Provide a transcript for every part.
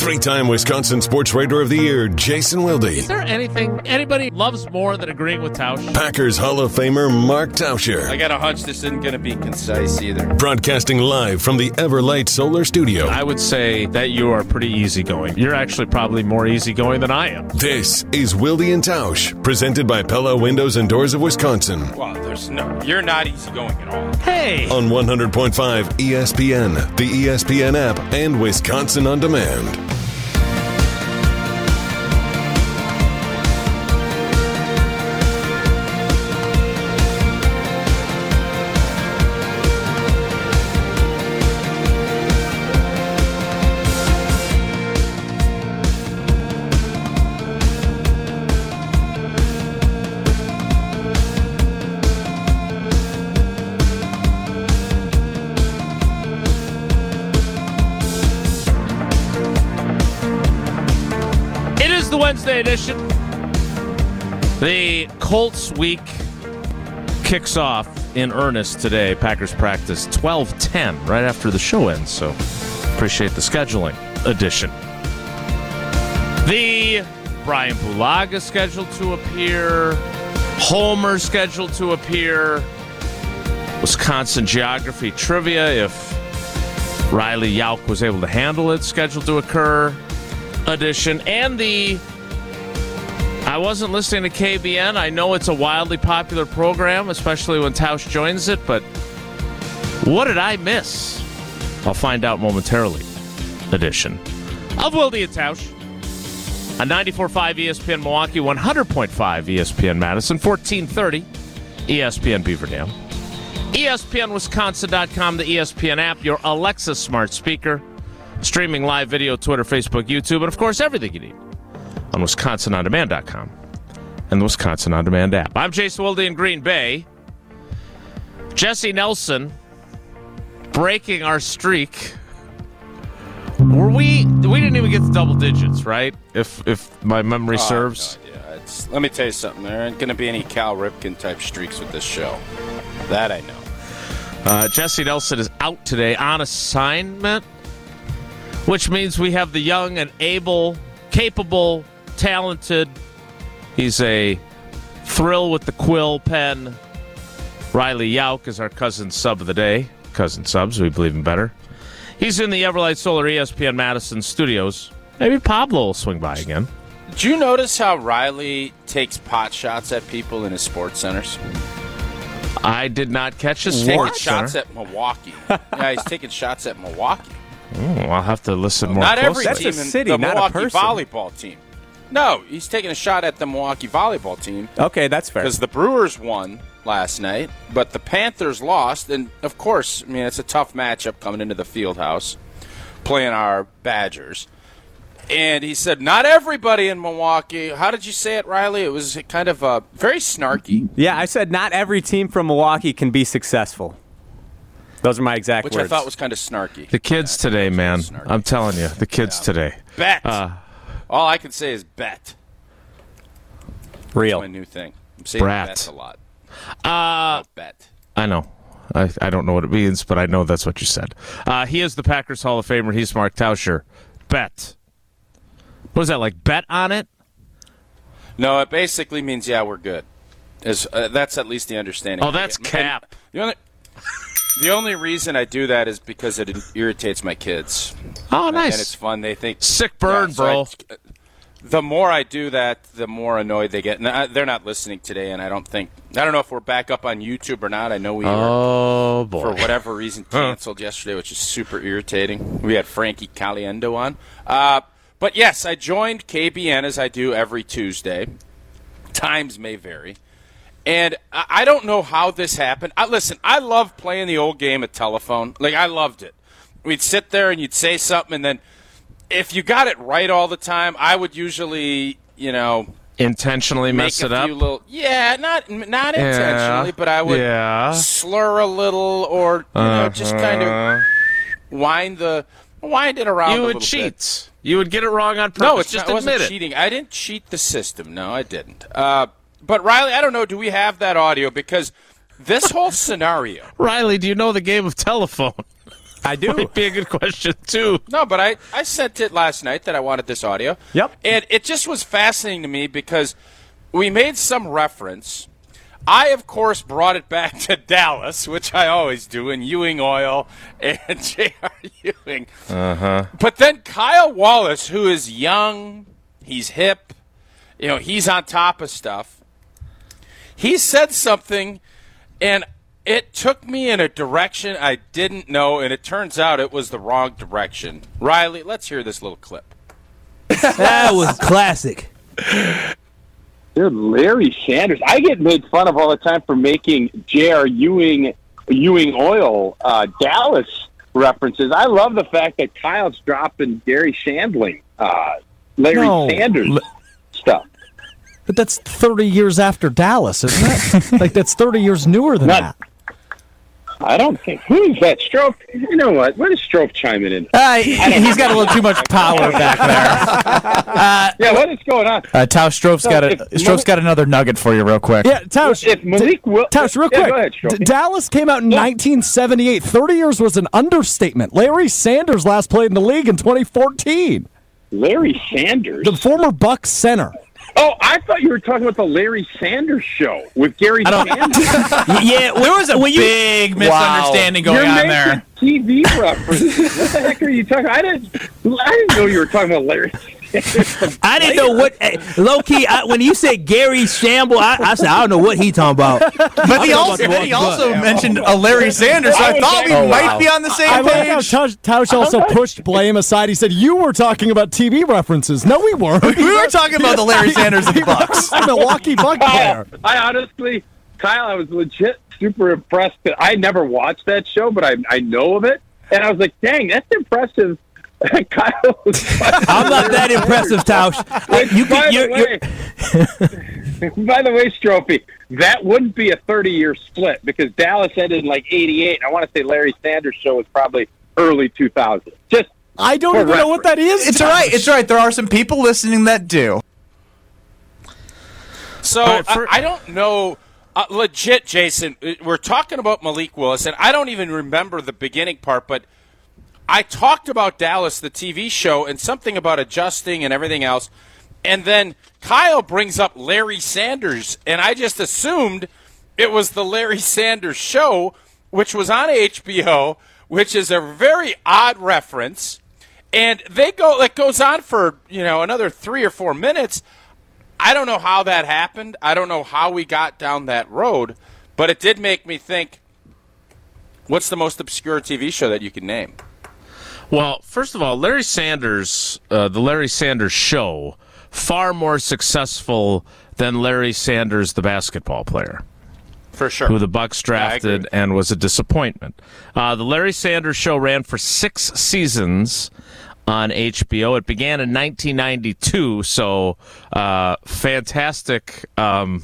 Three-time Wisconsin Sports Writer of the Year, Jason Wilde. Is there anything anybody loves more than agreeing with Tausch? Packers Hall of Famer, Mark Tauscher. I got a hunch this isn't going to be concise either. Broadcasting live from the Everlight Solar Studio. I would say that you are pretty easygoing. You're actually probably more easygoing than I am. This is Wilde and Tausch, presented by Pella Windows and Doors of Wisconsin. Well, you're not easygoing at all. Hey! On 100.5 ESPN, the ESPN app, and Wisconsin On Demand. Wednesday edition. The Colts week kicks off in earnest today. Packers practice 12:10 right after the show ends, so appreciate the scheduling edition. The Brian Bulaga scheduled to appear. Homer scheduled to appear. Wisconsin geography trivia, if Riley Yauk was able to handle it, scheduled to occur edition. And the I wasn't listening to KBN. I know it's a wildly popular program, especially when Tausch joins it, but what did I miss? I'll find out momentarily. Edition of Wilde and Tausch on 94.5 ESPN Milwaukee, 100.5 ESPN Madison, 1430 ESPN Beaverdam, ESPNWisconsin.com, the ESPN app, your Alexa smart speaker, streaming live video, Twitter, Facebook, YouTube, and of course everything you need on WisconsinOnDemand.com and the Wisconsin On Demand app. I'm Jason Wilde in Green Bay. Jesse Nelson breaking our streak. We didn't even get to double digits, right? If my memory serves. No, yeah, let me tell you something. There aren't going to be any Cal Ripken type streaks with this show. That I know. Jesse Nelson is out today on assignment, which means we have the young and able, capable, talented. He's a thrill with the quill pen. Riley Yauk is our cousin sub of the day. Cousin subs, we believe in better. He's in the Everlight Solar ESPN Madison studios. Maybe Pablo will swing by again. Did you notice how Riley takes pot shots at people in his sports centers? I did not catch his He's taking sports shots center. at Milwaukee. Yeah, he's taking shots at Milwaukee. I'll have to listen more Not closely. every team That's a city, in the not a Milwaukee person. volleyball team. No, he's taking a shot at the Milwaukee volleyball team. Okay, that's fair. Because the Brewers won last night, but the Panthers lost. And, of course, I mean, it's a tough matchup coming into the field house, playing our Badgers. And he said, not everybody in Milwaukee. How did you say it, Riley? It was kind of very snarky. Yeah, I said not every team from Milwaukee can be successful. Those are my exact Which words. I thought was kind of snarky. The kids today, man. I'm telling you, the kids today. Bet. All I can say is bet. real. That's my new thing. I'm saying Brat. bet a lot. Bet. I know. I don't know what it means, but I know that's what you said. He is the Packers Hall of Famer. He's Mark Tauscher. Bet. What is that, like bet on it? No, it basically means, yeah, we're good. That's at least the understanding. Oh, that's cap. The only reason I do that is because it irritates my kids. Oh, nice. And it's fun. They think Sick burn, bro. The more I do that, the more annoyed they get. And they're not listening today, and I don't know if we're back up on YouTube or not. I know we Oh, boy. for whatever reason, canceled yesterday, which is super irritating. We had Frankie Caliendo on. But, yes, I joined KBN as I do every Tuesday. Times may vary. And I don't know how this happened. Listen, I love playing the old game of telephone. Like, I loved it. We'd sit there and you'd say something, and then if you got it right all the time, I would usually, intentionally mess it up? Not intentionally, but I would slur a little or just kind of wind it around a little bit. You would cheat. You would get it wrong on purpose. No, it wasn't cheating. I didn't cheat the system. No, I didn't. But, Riley, I don't know. Do we have that audio? Because this whole scenario. Riley, do you know the game of telephone? I do. Might be a good question, too. No, but I sent it last night that I wanted this audio. Yep. And it just was fascinating to me because we made some reference. I, of course, brought it back to Dallas, which I always do, and Ewing Oil and J.R. Ewing. Uh-huh. But then Kyle Wallace, who is young, he's hip, he's on top of stuff. He said something, and it took me in a direction I didn't know, and it turns out it was the wrong direction. Riley, let's hear this little clip. That was classic. Dude, Larry Sanders. I get made fun of all the time for making J.R. Ewing Oil Dallas references. I love the fact that Kyle's dropping Gary Shandling, Larry Sanders stuff. But that's 30 years after Dallas, isn't it? Like, that's 30 years newer than that. I don't think. Who's that? Strofe? You know what? When is Strofe chiming in? He's got a little too much power back there. Yeah, what is going on? Tausch, Strove's got another nugget for you real quick. Yeah, Tausch, Tausch, real quick. Go ahead, Strofe. Dallas came out in 1978. 30 years was an understatement. Larry Sanders last played in the league in 2014. Larry Sanders? The former Bucs center. Oh, I thought you were talking about the Larry Sanders show with Gary Sanders. Yeah, there was a big misunderstanding going on there. You're making TV references. What the heck are you talking about? I didn't know you were talking about Larry Sanders. I didn't know what, low-key, when you said Gary Shamble, I said, I don't know what he talking about. But he also mentioned a Larry Sanders, so I thought we might be on the same I page. like how Tausch also pushed blame aside. He said, you were talking about TV references. No, we weren't. We were talking about the Larry Sanders of the Bucs. The Milwaukee Buck player. I honestly, Kyle, I was legit super impressed. I never watched that show, but I know of it. And I was like, dang, that's impressive. Kyle I'm not that impressive, Tausch. By the way, Strophe, that wouldn't be a 30-year split because Dallas ended in like 88. I want to say Larry Sanders' show was probably early 2000. I don't even know what that is. It's all right. It's all right. There are some people listening that do. So I don't know. Legit, Jason, we're talking about Malik Willis, and I don't even remember the beginning part, but I talked about Dallas, the TV show, and something about adjusting and everything else. And then Kyle brings up Larry Sanders, and I just assumed it was the Larry Sanders show, which was on HBO, which is a very odd reference. And it goes on for, another 3 or 4 minutes. I don't know how that happened. I don't know how we got down that road, but it did make me think, what's the most obscure TV show that you can name? Well, first of all, Larry Sanders, the Larry Sanders show, far more successful than Larry Sanders, the basketball player. For sure. Who the Bucs drafted and was a disappointment. The Larry Sanders show ran for 6 seasons on HBO. It began in 1992, so fantastic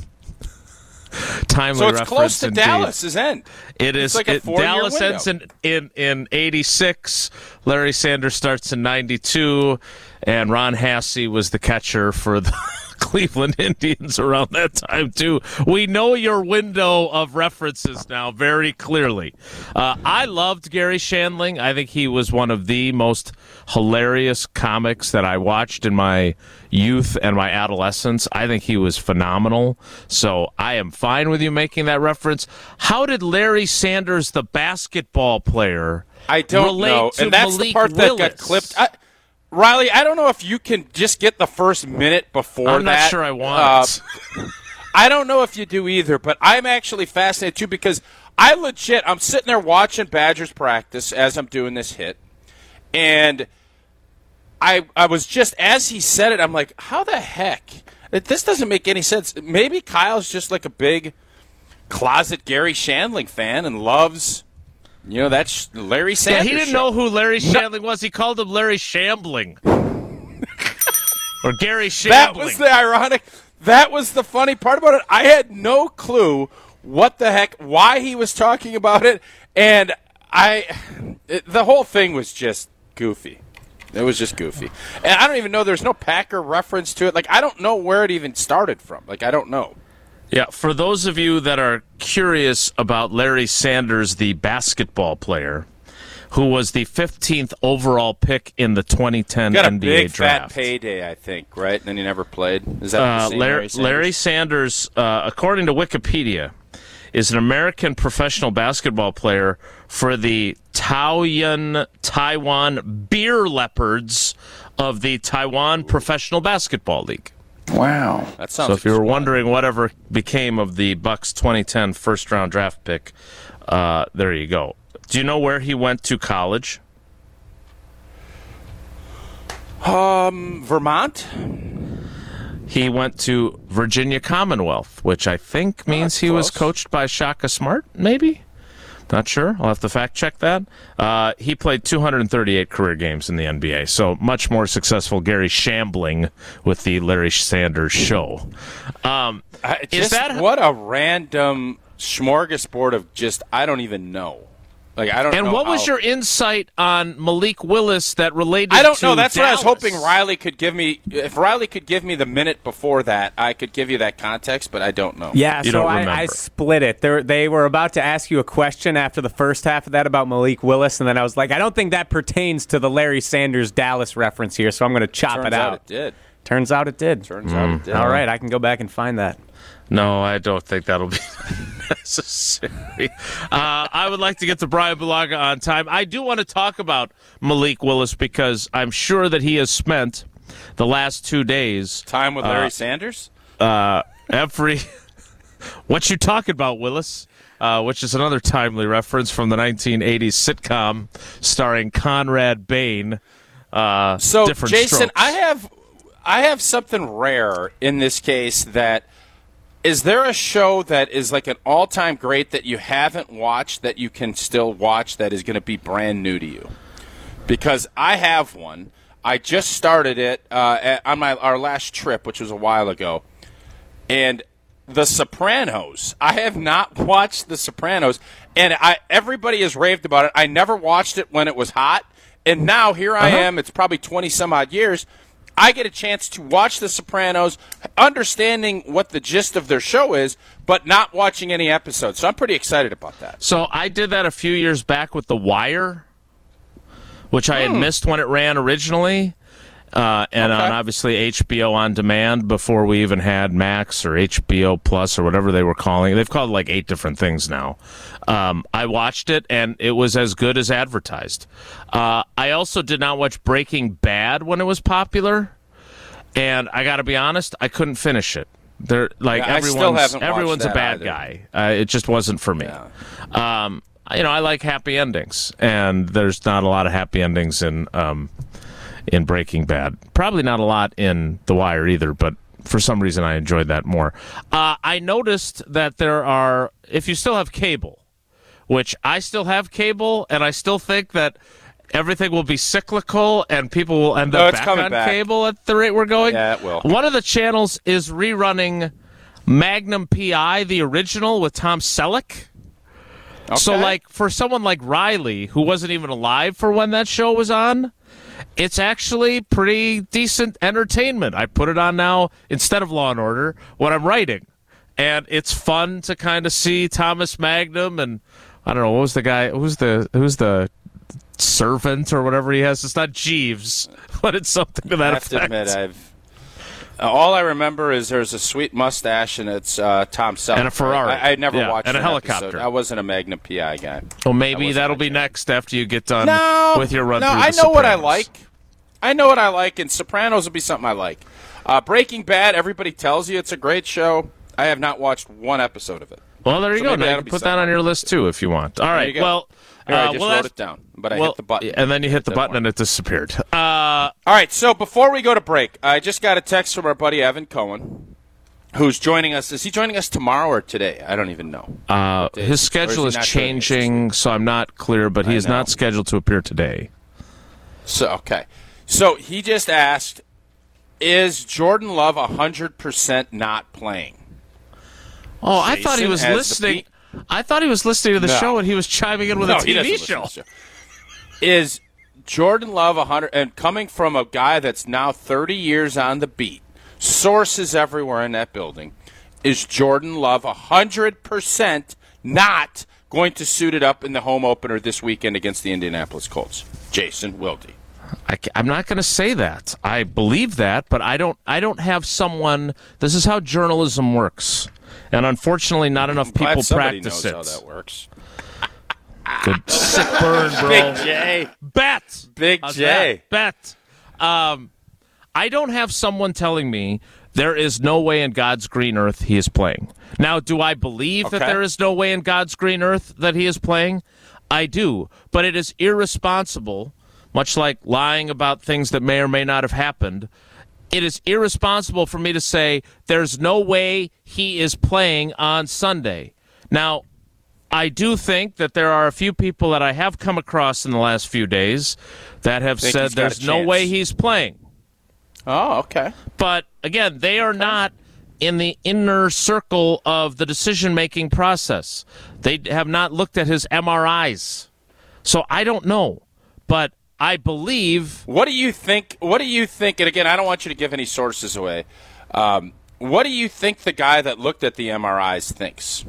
timely so it's reference close to indeed. Dallas's end. It is. Like a 4-year Dallas window. ends in 86. Larry Sanders starts in 92, and Ron Hasse was the catcher for the Cleveland Indians around that time, too. We know your window of references now very clearly. I loved Gary Shandling. I think he was one of the most hilarious comics that I watched in my youth and my adolescence. I think he was phenomenal. So I am fine with you making that reference. How did Larry Sanders, the basketball player, I don't relate know. to And that's Malik the part Willis? that got clipped. Riley, I don't know if you can just get the first minute before that. I'm not sure I want. I don't know if you do either, but I'm actually fascinated too because I'm sitting there watching Badgers practice as I'm doing this hit, and I was just, as he said it, I'm like, how the heck? This doesn't make any sense. Maybe Kyle's just like a big closet Gary Shandling fan and loves... that's Larry Sanders. Yeah, he didn't know who Larry Shandling was. He called him Larry Shambling. Or Gary Shambling. That was the ironic. That was the funny part about it. I had no clue what the heck, why he was talking about it, and the whole thing was just goofy. It was just goofy. And I don't even know, there's no Packer reference to it. Like, I don't know where it even started from. Like, I don't know. Yeah, for those of you that are curious about Larry Sanders, the basketball player, who was the 15th overall pick in the 2010 Got a NBA big draft. fat payday, I think, right? And then he never played. Is that the same Larry Sanders, according to Wikipedia, is an American professional basketball player for the Taiwan Beer Leopards of the Taiwan Professional Basketball League. Wow. That sounds So if you were wondering whatever became of the Bucks 2010 first-round draft pick, there you go. Do you know where he went to college? Vermont? He went to Virginia Commonwealth, which I think means he was coached by Shaka Smart, maybe? Not sure. I'll have to fact-check that. He played 238 career games in the NBA, so much more successful Gary Shambling with the Larry Sanders Show. What a random smorgasbord of just, I don't even know. Like, I don't know. And what was your insight on Malik Willis that related to I don't know. That's Dallas? what I was hoping Riley could give me. If Riley could give me the minute before that, I could give you that context, but I don't know. Yeah, You so don't I remember. split it. They were about to ask you a question after the first half of that about Malik Willis, and then I was like, I don't think that pertains to the Larry Sanders Dallas reference here, so I'm going to chop Turns it out. It did. Turns out it did. Turns out it did. All right, I can go back and find that. No, I don't think that'll be necessary. I would like to get to Brian Bulaga on time. I do want to talk about Malik Willis because I'm sure that he has spent the last 2 days Time with Larry Sanders? every what you talking about, Willis? Which is another timely reference from the 1980s sitcom starring Conrad Bain. So, Different Jason, Strokes. I have something rare in this case that is there a show that is like an all-time great that you haven't watched that you can still watch that is going to be brand new to you? Because I have one. I just started it on our last trip, which was a while ago. And The Sopranos. I have not watched The Sopranos, and everybody has raved about it. I never watched it when it was hot, and now here I am. It's probably 20-some-odd years. I get a chance to watch The Sopranos, understanding what the gist of their show is, but not watching any episodes. So I'm pretty excited about that. So I did that a few years back with The Wire, which I had missed when it ran originally, and on obviously HBO On Demand before we even had Max or HBO Plus or whatever they were calling it. They've called it like 8 different things now. I watched it, and it was as good as advertised. I also did not watch Breaking Bad when it was popular, and I got to be honest, I couldn't finish it. I still haven't watched everyone's a that bad either. guy. It just wasn't for me. Yeah. I like happy endings, and there's not a lot of happy endings in Breaking Bad. Probably not a lot in The Wire either, but for some reason I enjoyed that more. I noticed that there are, if you still have cable, which I still have cable, and I still think that everything will be cyclical and people will end up back on cable at the rate we're going. Yeah, it will. One of the channels is rerunning Magnum P.I., the original with Tom Selleck. Okay. So, like, for someone like Riley, who wasn't even alive for when that show was on, it's actually pretty decent entertainment. I put it on now instead of Law & Order when I'm writing. And it's fun to kind of see Thomas Magnum and, I don't know, what was the guy, who's the servant or whatever he has? It's not Jeeves, but it's something to that effect. I have to admit, all I remember is there's a sweet mustache, and it's Tom Selleck. And a Ferrari. I never watched and a an helicopter. episode. I wasn't a Magnum P.I. guy. Well, maybe that'll be next after you get done with your run No, through I The know what I Sopranos. like. I know what I like, and Sopranos will be something I like. Breaking Bad, everybody tells you it's a great show. I have not watched one episode of it. Well, there you So go. maybe Now you that'll can be put that something. on your list, too, if you want. All right. you go. Well, Here, I just well, wrote it down, but I hit the button. And then you hit the button and it disappeared. All right, so before we go to break, I just got a text from our buddy Evan Cohen, who's joining us. Is he joining us tomorrow or today? I don't even know. His schedule Or is is he not joining us this changing, so I'm not clear, but he is not scheduled to appear today. So, okay. So he just asked, is Jordan Love 100% not playing? Oh, I thought he was Jason, as the listening. I thought he was listening to the No. show and he was chiming in with a he doesn't TV listen show. to the show. Is Jordan Love 100 and coming from a guy that's now 30 years on the beat, sources everywhere in that building, is Jordan Love 100% not going to suit it up in the home opener this weekend against the Indianapolis Colts? Jason Wilde. I'm not going to say that. I believe that, but I don't have someone. This is how journalism works, and unfortunately, not enough people practice it. Knows how that works. Good sick burn, bro. Big J. Bet. Big J. Bet. I don't have someone telling me there is no way in God's green earth he is playing. Now, do I believe that there is no way in God's green earth that he is playing? I do, but it is irresponsible, much like lying about things that may or may not have happened. It is irresponsible for me to say there's no way he is playing on Sunday. Now, I do think that there are a few people that I have come across in the last few days that have said there's no way he's playing. Oh, okay. But, again, they are not in the inner circle of the decision-making process. They have not looked at his MRIs. So I don't know. But I believe... What do you think? And, again, I don't want you to give any sources away. What do you think the guy that looked at the MRIs thinks?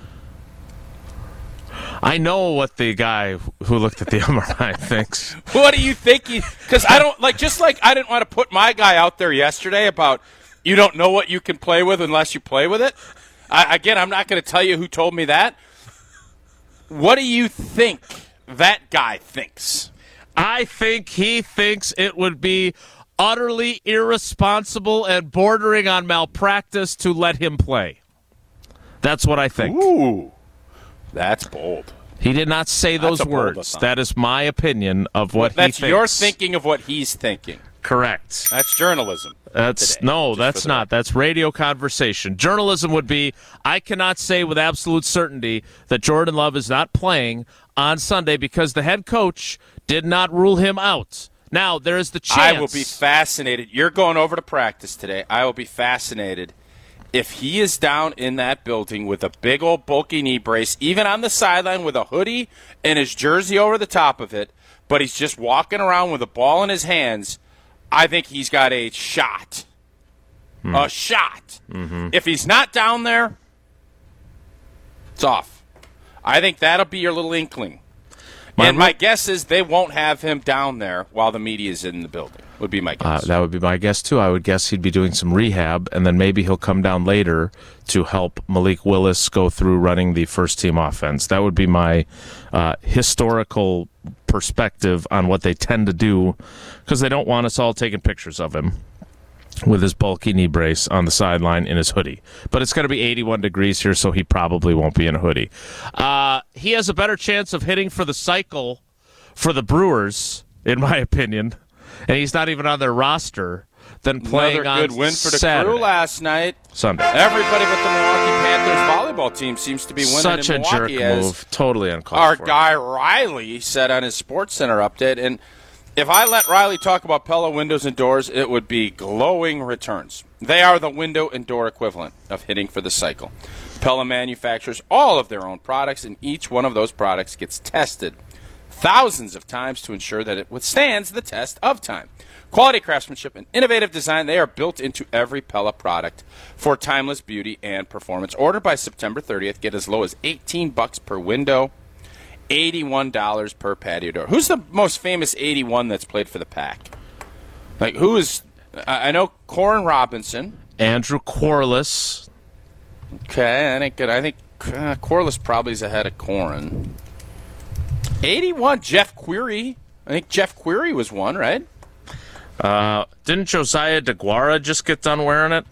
I know what the guy who looked at the MRI thinks. What do you think? Because I don't just like I didn't want to put my guy out there yesterday about you don't know what you can play with unless you play with it. I'm not going to tell you who told me that. What do you think that guy thinks? I think he thinks it would be utterly irresponsible and bordering on malpractice to let him play. That's what I think. Ooh. That's bold. He did not say those words. That is my opinion of what he thinks. That's your thinking of what he's thinking. Correct. That's journalism. That's not. That's radio conversation. Journalism would be, I cannot say with absolute certainty that Jordan Love is not playing on Sunday because the head coach did not rule him out. Now, there is the chance. I will be fascinated. You're going over to practice today. I will be fascinated if he is down in that building with a big old bulky knee brace, even on the sideline with a hoodie and his jersey over the top of it, but he's just walking around with a ball in his hands, I think he's got a shot. A shot. Mm-hmm. If he's not down there, it's off. I think that'll be your little inkling. My guess is they won't have him down there while the media is in the building, would be my guess. That would be my guess, too. I would guess he'd be doing some rehab, and then maybe he'll come down later to help Malik Willis go through running the first-team offense. That would be my historical perspective on what they tend to do, because they don't want us all taking pictures of him with his bulky knee brace on the sideline in his hoodie. But it's going to be 81 degrees here, so he probably won't be in a hoodie. He has a better chance of hitting for the cycle for the Brewers, in my opinion, and he's not even on their roster, than playing Another on good win for the Saturday. Crew last night. Sunday. Everybody but the Milwaukee Panthers volleyball team seems to be winning Such in Milwaukee. a jerk move. Totally uncalled our for. guy Riley said on his SportsCenter update, and if I let Riley talk about Pella windows and doors, it would be glowing returns. They are the window and door equivalent of hitting for the cycle. Pella manufactures all of their own products, and each one of those products gets tested thousands of times to ensure that it withstands the test of time. Quality craftsmanship and innovative design, they are built into every Pella product for timeless beauty and performance. Order by September 30th. Get as low as $18 per window, $81 per patio door. Who's the most famous 81 that's played for the Pack? Like, who is... I know Corin Robinson. Andrew Corliss. Okay, I think Corliss probably is ahead of Corin. 81, Jeff Query. I think Jeff Query was one, right? Didn't Josiah DeGuara just get done wearing it?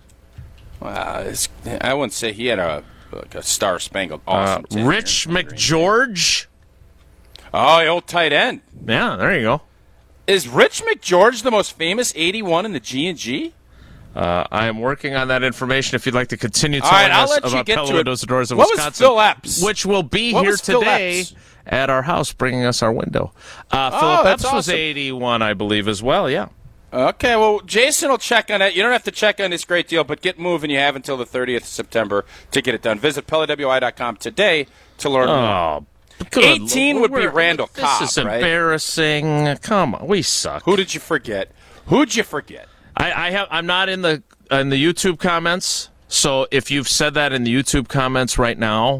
I wouldn't say he had a star-spangled awesome team. Rich McGeorge. Oh, the old tight end. Yeah, there you go. Is Rich McGeorge the most famous 81 in the G&G? I am working on that information if you'd like to continue telling us about Pella Windows and Doors in Wisconsin. Wisconsin. Was Phil Epps? Which will be here today at our house, bringing us our window. Philip Epps was 81, I believe, as well, yeah. Okay, well, Jason will check on it. You don't have to check on this great deal, but get moving. You have until the 30th of September to get it done. Visit PellaWI.com today to learn more. 18 would be Randall Cobb, This is embarrassing. Come on, we suck. Who did you forget? Who'd you forget? I'm not in the YouTube comments, so if you've said that in the YouTube comments right now,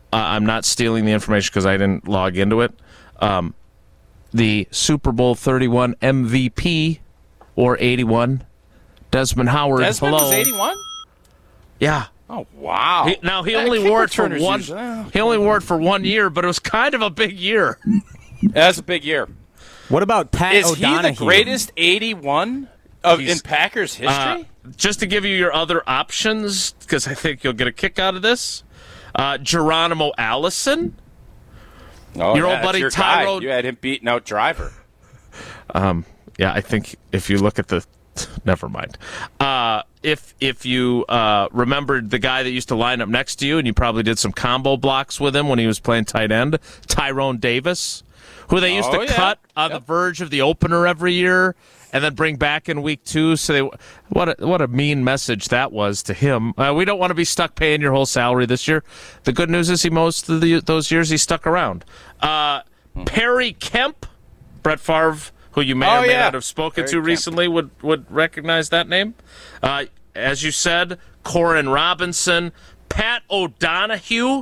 I'm not stealing the information because I didn't log into it. The Super Bowl 31 MVP, or 81, Desmond Howard. Desmond hello. was 81? Yeah. Oh, wow. He only wore it for one. He only wore it for 1 year, but it was kind of a big year. That's a big year. What about Pat O'Donohue? Is he the greatest 81 in Packers history? Just to give you your other options, because I think you'll get a kick out of this, Geronimo Allison. Oh, your old buddy your Tyrone. You had him beating out Driver. Yeah, I think if you look at the, never mind. If you remembered the guy that used to line up next to you, and you probably did some combo blocks with him when he was playing tight end, Tyrone Davis, who they used to cut on the verge of the opener every year, and then bring back in week 2. So what a mean message that was to him. We don't want to be stuck paying your whole salary this year. The good news is most of those years he stuck around. Perry Kemp, Brett Favre, who you may or may not have spoken to recently, would recognize that name. As you said, Corin Robinson, Pat O'Donohue.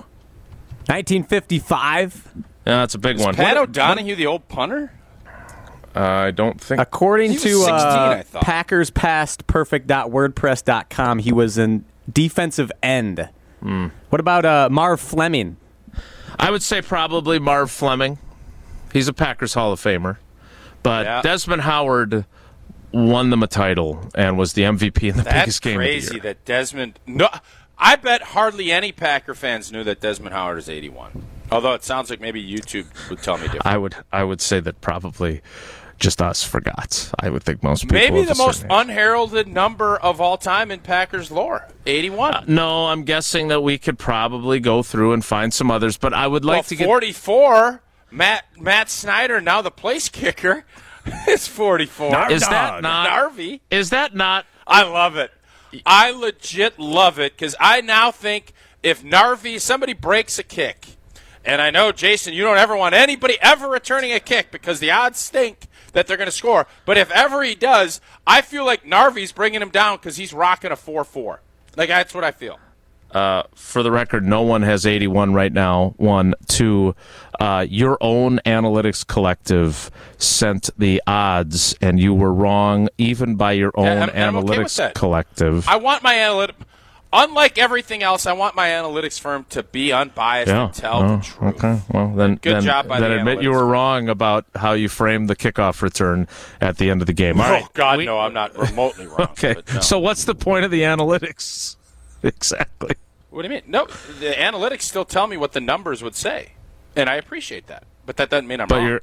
1955. Yeah, that's a big one. Pat O'Donohue the old punter? I don't think. According to 16, I thought. PackersPastPerfect.wordpress.com, he was a defensive end. What about Marv Fleming? I would say probably Marv Fleming. He's a Packers Hall of Famer. But Desmond Howard won them a title and was the MVP in the biggest game of the year. That's crazy that Desmond... No, I bet hardly any Packer fans knew that Desmond Howard is 81. Although it sounds like maybe YouTube would tell me different. I would say that probably just us forgot. I would think most people... Maybe the most unheralded number of all time in Packers lore, 81. No, I'm guessing that we could probably go through and find some others, but I would like to get... 44, Matt Snyder, now the place kicker, is 44. Is that not... Narvi? Is that not... I love it. I legit love it, because I now think if somebody breaks a kick, and I know, Jason, you don't ever want anybody ever returning a kick because the odds stink that they're going to score. But if ever he does, I feel like Narvi's bringing him down because he's rocking a 4-4. Like, that's what I feel. For the record, no one has 81 right now. 1, 2, your own analytics collective sent the odds, and you were wrong even by your own analytics collective. I want my analytics... Unlike everything else, I want my analytics firm to be unbiased and tell the truth. Okay, well then, good job by then the admit you were wrong about how you framed the kickoff return at the end of the game. All right. God, no, I'm not remotely wrong. Okay, no. So what's the point of the analytics? Exactly. What do you mean? No, the analytics still tell me what the numbers would say, and I appreciate that. But that doesn't mean I'm wrong.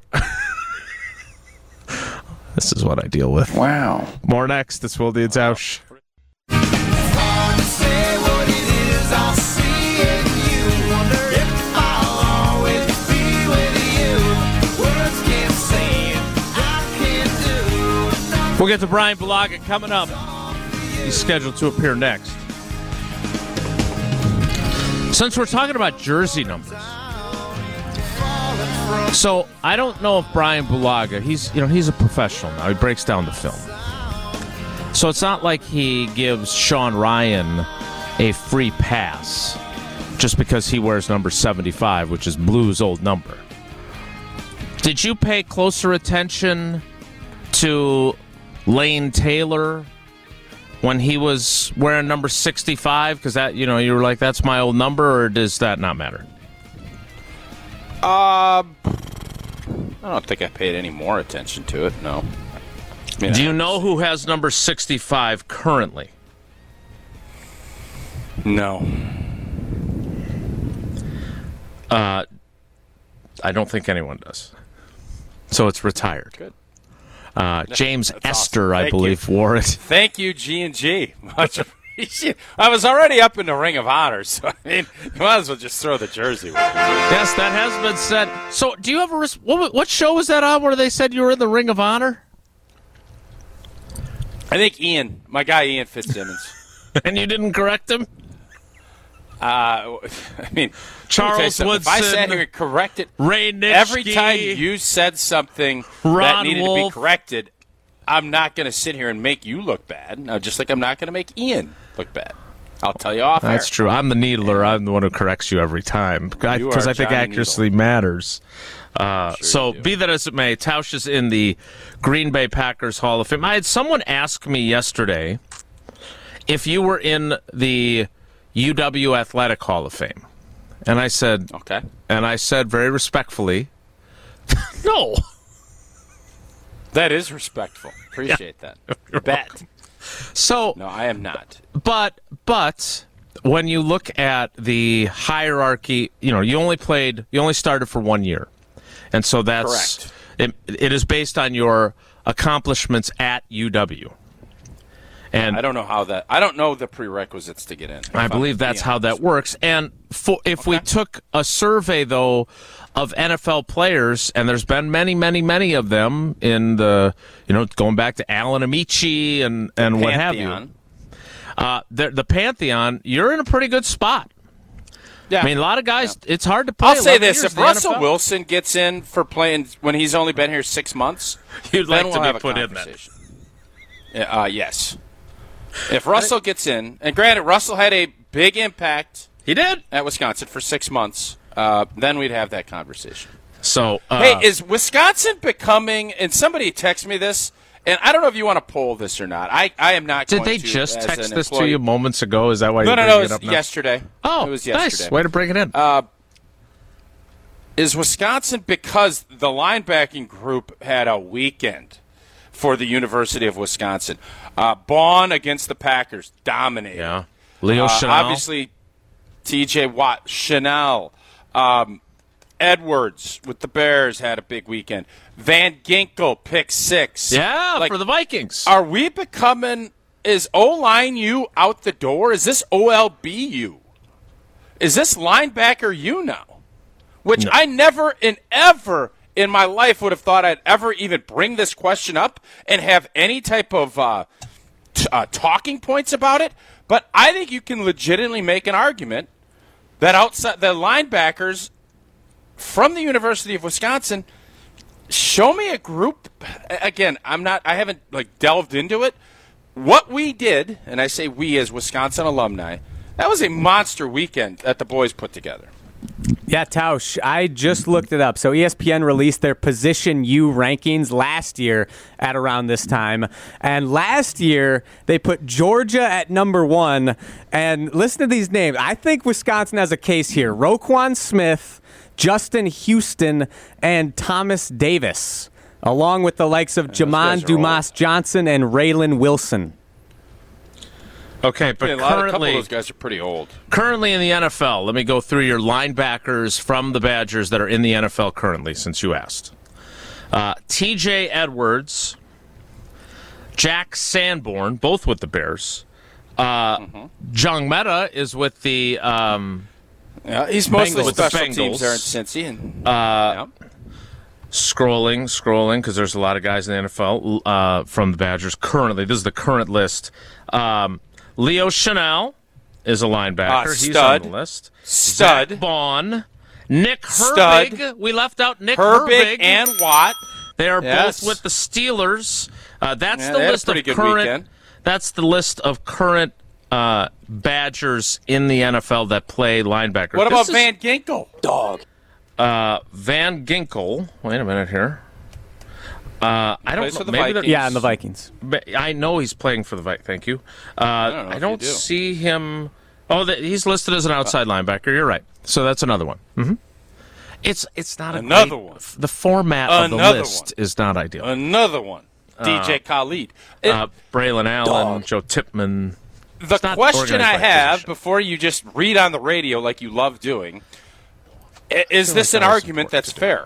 This is what I deal with. Wow. More next. It's Will Tausch. We'll get to Brian Bulaga coming up. He's scheduled to appear next. Since we're talking about jersey numbers, so I don't know if Brian Bulaga, he's a professional now. He breaks down the film. So it's not like he gives Sean Ryan a free pass just because he wears number 75, which is Blue's old number. Did you pay closer attention to Lane Taylor when he was wearing number 65? Because that, you were like, that's my old number, or does that not matter? I don't think I paid any more attention to it, no. Do you know who has number 65 currently? No. I don't think anyone does. So it's retired. Good. James That's Esther, awesome. I believe, wore it. Thank you, G&G. Much appreciated. I was already up in the Ring of Honor, so I mean, you might as well just throw the jersey with me. Yes, that has been said. So, do you have what show was that on where they said you were in the Ring of Honor? I think my guy Ian Fitzsimmons. And you didn't correct him? I mean, Charles Woodson. If I sat here and corrected Ray Nitschke, every time you said something that needed to be corrected, I'm not going to sit here and make you look bad. No, just like I'm not going to make Ian look bad. I'll tell you off That's air. true. I'm the needler. I'm the one who corrects you every time because I think Johnny accuracy matters. So be that as it may, Tausch is in the Green Bay Packers Hall of Fame. I had someone ask me yesterday if you were in the UW Athletic Hall of Fame. And I said, okay. And I said very respectfully, no. That is respectful. Appreciate that. Bet. So no, I am not. But when you look at the hierarchy, you only started for 1 year. And so that's correct. It is based on your accomplishments at UW. And I don't know the prerequisites to get in. I believe that's how that works. And if we took a survey, though, of NFL players, and there's been many, many, many of them in the, going back to Alan Amici and what have you. The Pantheon, you're in a pretty good spot. Yeah. I mean, a lot of guys, it's hard to play. I'll say this. If If Russell Wilson gets in for playing when he's only been here 6 months, you'd then like we'll to have be a put in conversation. Yes. If Russell gets in, and granted, Russell had a big impact. He did. At Wisconsin for 6 months. Then we'd have that conversation. So, hey, is Wisconsin becoming? And somebody texted me this, and I don't know if you want to poll this or not. I am not. Did going they to, just as text an this employee. to you moments ago? Is that why? No, you're it bringing was it up now? yesterday. Oh, it was yesterday. Nice. Way to bring it in. Is Wisconsin, because the linebacking group had a weekend for the University of Wisconsin. Baun against the Packers, dominated. Yeah. Leo Chanel. Obviously, T.J. Watt, Chanel. Edwards with the Bears had a big weekend. Van Ginkel, pick 6. Yeah, for the Vikings. Are we becoming, is O-line you out the door? Is this OLB you? Is this linebacker you now? Which I never ever in my life would have thought I'd ever even bring this question up and have any type of talking points about it. But I think you can legitimately make an argument that outside the linebackers from the University of Wisconsin, show me a group. Again, I haven't delved into it. What we did, and I say we as Wisconsin alumni, that was a monster weekend that the boys put together. Yeah, Tausch, I just looked it up. So ESPN released their Position U rankings last year at around this time. And last year, they put Georgia at number 1. And listen to these names. I think Wisconsin has a case here. Roquan Smith, Justin Houston, and Thomas Davis, along with the likes of Jamon Dumas-Johnson and Raylan Wilson. Okay, but a couple of those guys are pretty old. Currently in the NFL, let me go through your linebackers from the Badgers that are in the NFL currently, since you asked. T.J. Edwards, Jack Sanborn, both with the Bears. Jung Meta is with the he's mostly with special the Bengals. teams there in Cincy. And, Scrolling, because there's a lot of guys in the NFL from the Badgers currently. This is the current list. Leo Chanel is a linebacker. He's on the list. Stud. Zach Baun. Nick Herbig. Stud. We left out Nick Herbig. and Watt. They are both with the Steelers. That's the list of current. Weekend. That's the list of current Badgers in the NFL that play linebackers. What about Van Ginkel? Dog. Van Ginkel. Wait a minute here. I don't know. Maybe in the Vikings. I know he's playing for the Vikings. Thank you. I don't see him. Oh, he's listed as an outside linebacker. You're right. So that's another one. Mm-hmm. It's not another one. The format of the list is not ideal. Another one. DJ Khalid. Braylon Allen, Joe Tipman. The question I have before you just read on the radio like you love doing, is this an argument that's fair?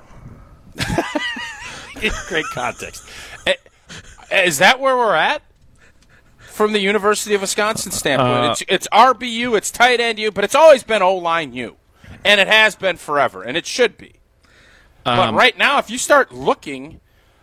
Great context. Is that where we're at from the University of Wisconsin standpoint? It's RBU, it's tight end U, but it's always been O-line U. And it has been forever, and it should be. But right now, if you start looking,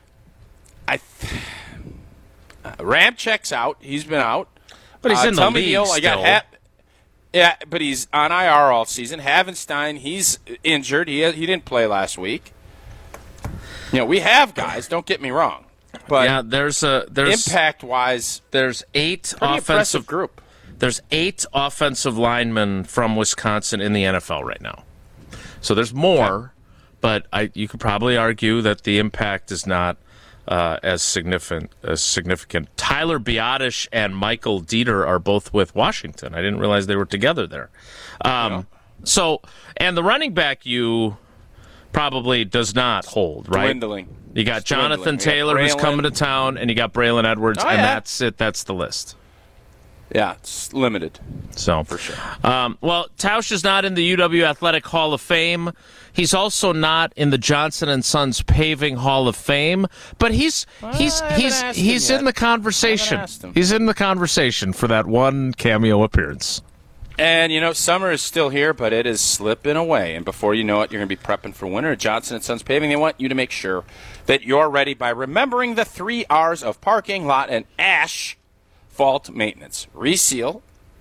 Ramchek's out. He's been out. But he's in the league still. Yeah, but he's on IR all season. Havenstein, he's injured. He didn't play last week. We have guys. Don't get me wrong, but there's impact-wise, there's 8 pretty offensive group. there's 8 offensive linemen from Wisconsin in the NFL right now. So there's more, but you could probably argue that the impact is not as significant. Tyler Biotish and Michael Dieter are both with Washington. I didn't realize they were together there. So, and the running back probably does not hold, right? Dwindling. You got Jonathan Taylor who's coming to town, and you got Braylon Edwards, and that's it. That's the list. Yeah, it's limited. So for sure. Well, Tausch is not in the UW Athletic Hall of Fame. He's also not in the Johnson & Sons Paving Hall of Fame, but he's in the conversation. He's in the conversation for that one cameo appearance. And, summer is still here, but it is slipping away. And before you know it, you're going to be prepping for winter. At Johnson & Sons Paving, they want you to make sure that you're ready by remembering the 3 R's of parking, lot, and asphalt maintenance. Reseal.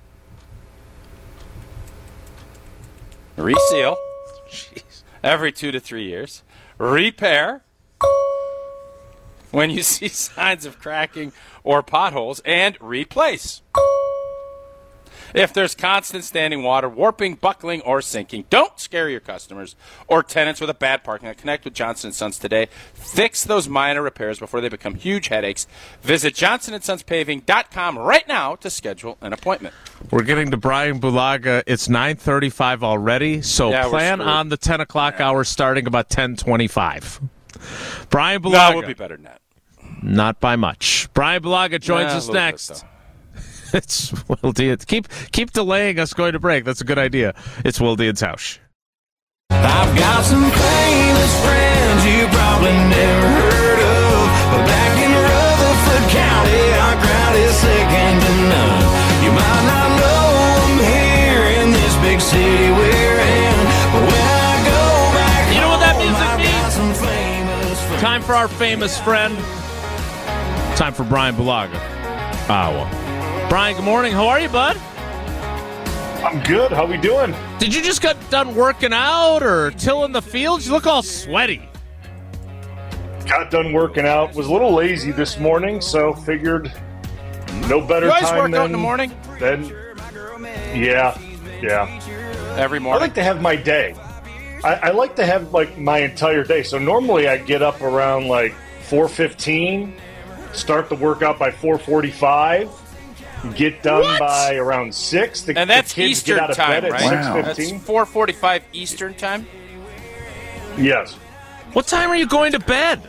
Jeez. Every 2 to 3 years. Repair. When you see signs of cracking or potholes. And replace. If there's constant standing water, warping, buckling, or sinking, don't scare your customers or tenants with a bad parking lot. Connect with Johnson & Sons today. Fix those minor repairs before they become huge headaches. Visit johnsonsonspaving.com right now to schedule an appointment. We're getting to Brian Bulaga. It's 9:35 already, so plan on the 10 o'clock hour starting about 10:25. Brian Bulaga. No, we'll be better than that. Not by much. Brian Bulaga joins us next. It's Will D. Keep delaying us going to break. That's a good idea. It's Will D. and Tausch. I've got some famous friends you probably never heard of, but back in Rutherford County, our crowd is second to none. You might not know them here in this big city we're in, but when I go back, you know what that music means? Time for our famous friend. Time for Brian Bulaga, Iowa. Brian, good morning. How are you, bud? I'm good. How we doing? Did you just get done working out or tilling the fields? You look all sweaty. Got done working out. Was a little lazy this morning, so figured no better time. You guys work out in the morning? Yeah. Every morning? I like to have my day. I like to have my entire day. So normally I get up around 4:15, start the workout by 4:45. Get done by around 6. And that's kids Eastern get out of time, bed at right? 6:15. That's 4:45 Eastern time? Yes. What time are you going to bed?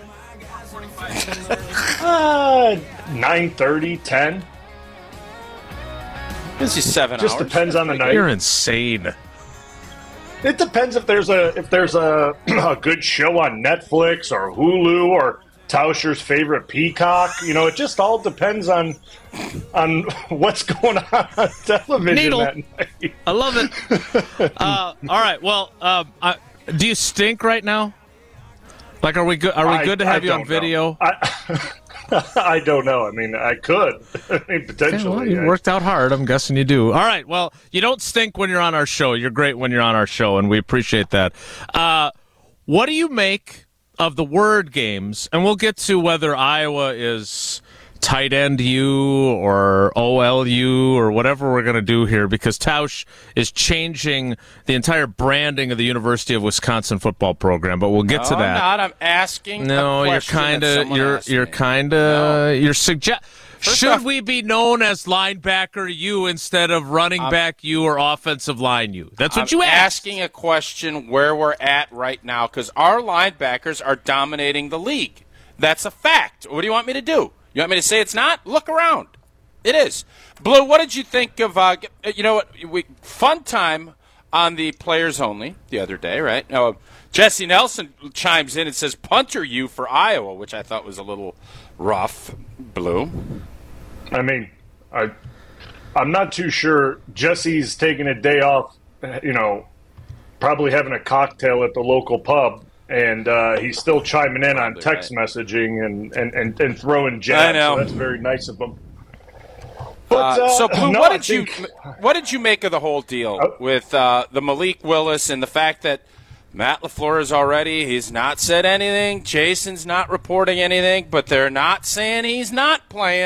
9:30, 10. This is 7 Just hours. Depends on the night. You're insane. It depends if there's a good show on Netflix or Hulu or Tauscher's favorite Peacock. It just all depends on what's going on television that night. I love it. All right. Well, do you stink right now? Are we good? Are we good to have you on video? I don't know. I mean, I could. Potentially. Well, you worked out hard. I'm guessing you do. All right. Well, you don't stink when you're on our show. You're great when you're on our show, and we appreciate that. What do you make of the word games? And we'll get to whether Iowa is tight end U or OLU or whatever we're going to do here, because Tausch is changing the entire branding of the University of Wisconsin football program. But we'll get to that. I'm not. I'm asking. No, you're kind of. You're suggest. Should we be known as linebacker U instead of running back U or offensive line U? That's what you asked. I'm asking a question where we're at right now, because our linebackers are dominating the league. That's a fact. What do you want me to do? You want me to say it's not? Look around. It is. Blue, what did you think of, fun time on the Players Only the other day, right? Jesse Nelson chimes in and says, punter U for Iowa, which I thought was a little rough. Blue? I mean, I'm not too sure. Jesse's taking a day off, probably having a cocktail at the local pub. And he's still chiming in on text messaging and throwing jabs. I know. So that's very nice of him. But, so, Blue, what did you make of the whole deal with the Malik Willis and the fact that Matt LaFleur is he's not said anything, Jason's not reporting anything, but they're not saying he's not playing.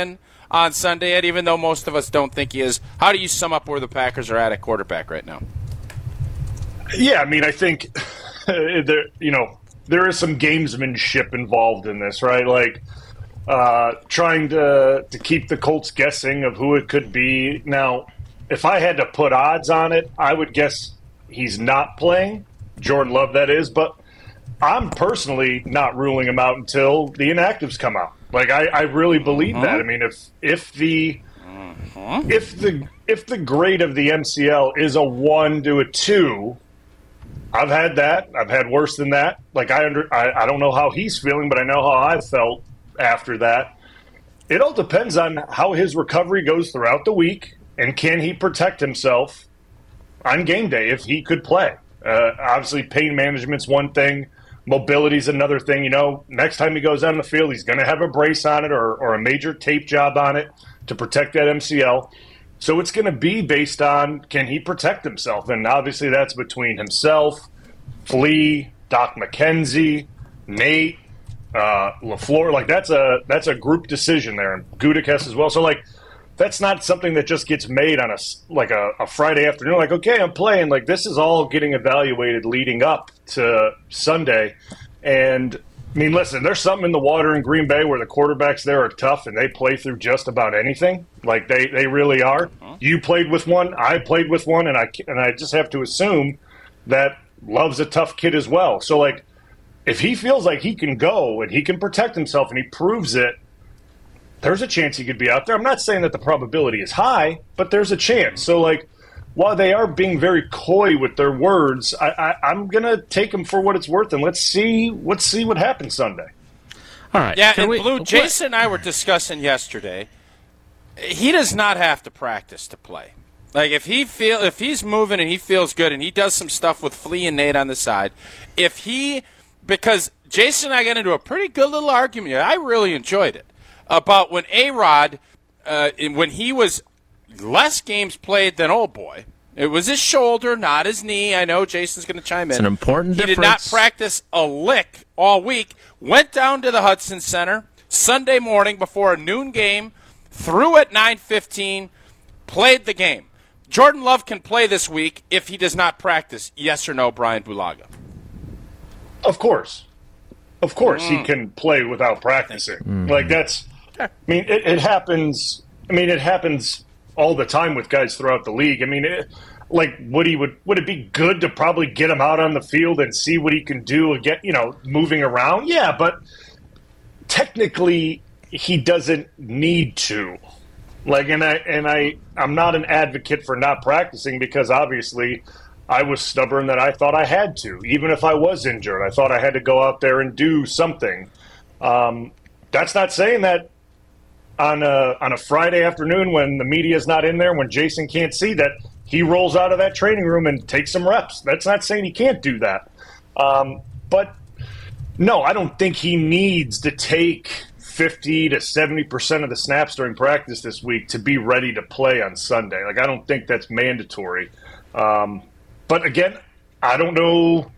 on Sunday, Ed, even though most of us don't think he is. How do you sum up where the Packers are at quarterback right now? Yeah, I mean, I think there is some gamesmanship involved in this, right? Like trying to keep the Colts guessing of who it could be. Now, if I had to put odds on it, I would guess he's not playing. Jordan Love, that is, but I'm personally not ruling him out until the inactives come out. Like I really believe that. I mean, if the grade of the MCL is a 1 to a 2, I've had that. I've had worse than that. Like I don't know how he's feeling, but I know how I felt after that. It all depends on how his recovery goes throughout the week, and can he protect himself on game day if he could play. Obviously, pain management's one thing. Mobility's another thing. You know, next time he goes on the field, he's going to have a brace on it or a major tape job on it to protect that MCL. So it's going to be based on, can he protect himself? And obviously that's between himself, Flea, Doc McKenzie, Nate, LaFleur. Like that's a group decision there, and Gutekunst as well. So like that's not something that just gets made on a Friday afternoon. Like, okay, I'm playing. Like this is all getting evaluated leading up to Sunday. And I mean, listen, there's something in the water in Green Bay where the quarterbacks there are tough and they play through just about anything. Like they really are. You played with one, I played with one, and I just have to assume that Love's a tough kid as well. So like, if he feels like he can go and he can protect himself and he proves it, there's a chance he could be out there. I'm not saying that the probability is high, but there's a chance. So like, while they are being very coy with their words, I'm gonna take them for what it's worth, and let's see what happens Sunday. All right. Yeah, and Blue, Jason and I were discussing yesterday. He does not have to practice to play. Like if he's moving and he feels good and he does some stuff with Flea and Nate on the side, because Jason and I got into a pretty good little argument here. I really enjoyed it about when A-Rod, when he was less games played than old boy. It was his shoulder, not his knee. I know Jason's going to chime in. It's an important difference. He did not practice a lick all week. Went down to the Hudson Center Sunday morning before a noon game, threw at 9:15, played the game. Jordan Love can play this week if he does not practice. Yes or no, Brian Bulaga? Of course. He can play without practicing. Like that's – I mean, it happens – I mean, it happens – all the time with guys throughout the league. I mean, would it be good to probably get him out on the field and see what he can do and get, moving around? Yeah, but technically he doesn't need to. Like, I'm not an advocate for not practicing because obviously I was stubborn that I thought I had to. Even if I was injured, I thought I had to go out there and do something. That's not saying that on a Friday afternoon when the media's not in there, when Jason can't see, that he rolls out of that training room and takes some reps. That's not saying he can't do that. But no, I don't think he needs to take 50 to 70% of the snaps during practice this week to be ready to play on Sunday. Like, I don't think that's mandatory. But again, I don't know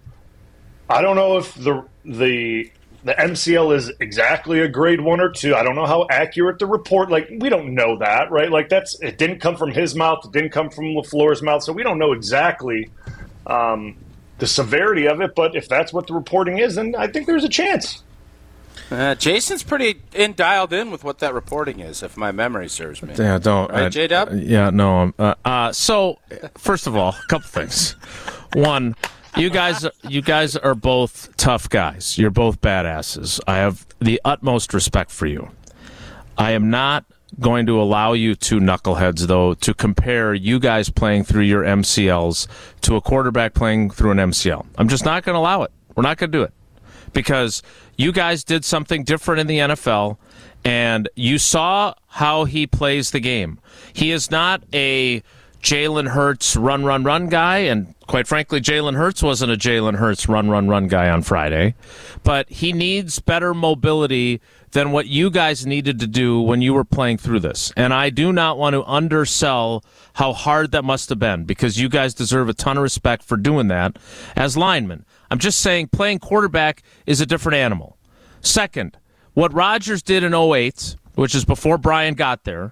if the MCL is exactly a grade 1 or 2. I don't know how accurate the report. Like, we don't know that, right? Like, it didn't come from his mouth. It didn't come from LaFleur's mouth. So we don't know exactly the severity of it. But if that's what the reporting is, then I think there's a chance. Jason's pretty dialed in with what that reporting is, if my memory serves me. Yeah, don't. Right, J-Dub? Yeah, no. So, first of all, a couple things. One, you guys are both tough guys. You're both badasses. I have the utmost respect for you. I am not going to allow you two knuckleheads, though, to compare you guys playing through your MCLs to a quarterback playing through an MCL. I'm just not going to allow it. We're not going to do it. Because you guys did something different in the NFL, and you saw how he plays the game. He is not a Jalen Hurts run guy, and quite frankly, Jalen Hurts wasn't a Jalen Hurts run guy on Friday. But he needs better mobility than what you guys needed to do when you were playing through this. And I do not want to undersell how hard that must have been, because you guys deserve a ton of respect for doing that as linemen. I'm just saying playing quarterback is a different animal. Second, what Rodgers did in 2008 which is before Brian got there,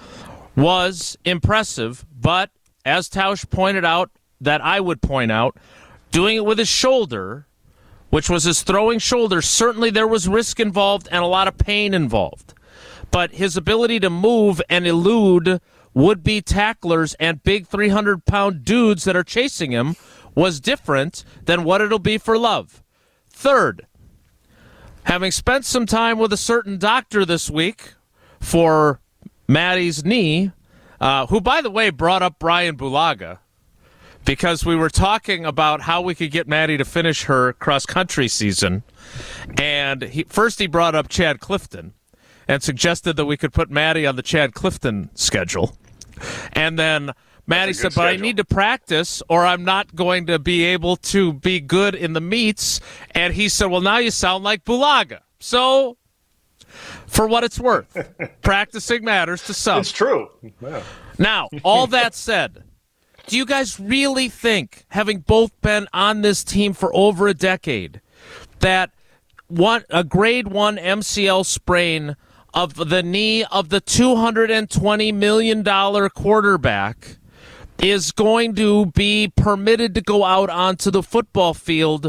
was impressive, but as Tausch pointed out, that I would point out, doing it with his shoulder, which was his throwing shoulder, certainly there was risk involved and a lot of pain involved. But his ability to move and elude would-be tacklers and big 300-pound dudes that are chasing him was different than what it'll be for Love. Third, having spent some time with a certain doctor this week for Maddie's knee, who, by the way, brought up Brian Bulaga, because we were talking about how we could get Maddie to finish her cross-country season. And first he brought up Chad Clifton and suggested that we could put Maddie on the Chad Clifton schedule. And then Maddie said, but I need to practice or I'm not going to be able to be good in the meets. And he said, well, now you sound like Bulaga. So, for what it's worth, practicing matters to some. It's true. Yeah. Now, all that said, do you guys really think, having both been on this team for over a decade, that a grade 1 MCL sprain of the knee of the $220 million quarterback is going to be permitted to go out onto the football field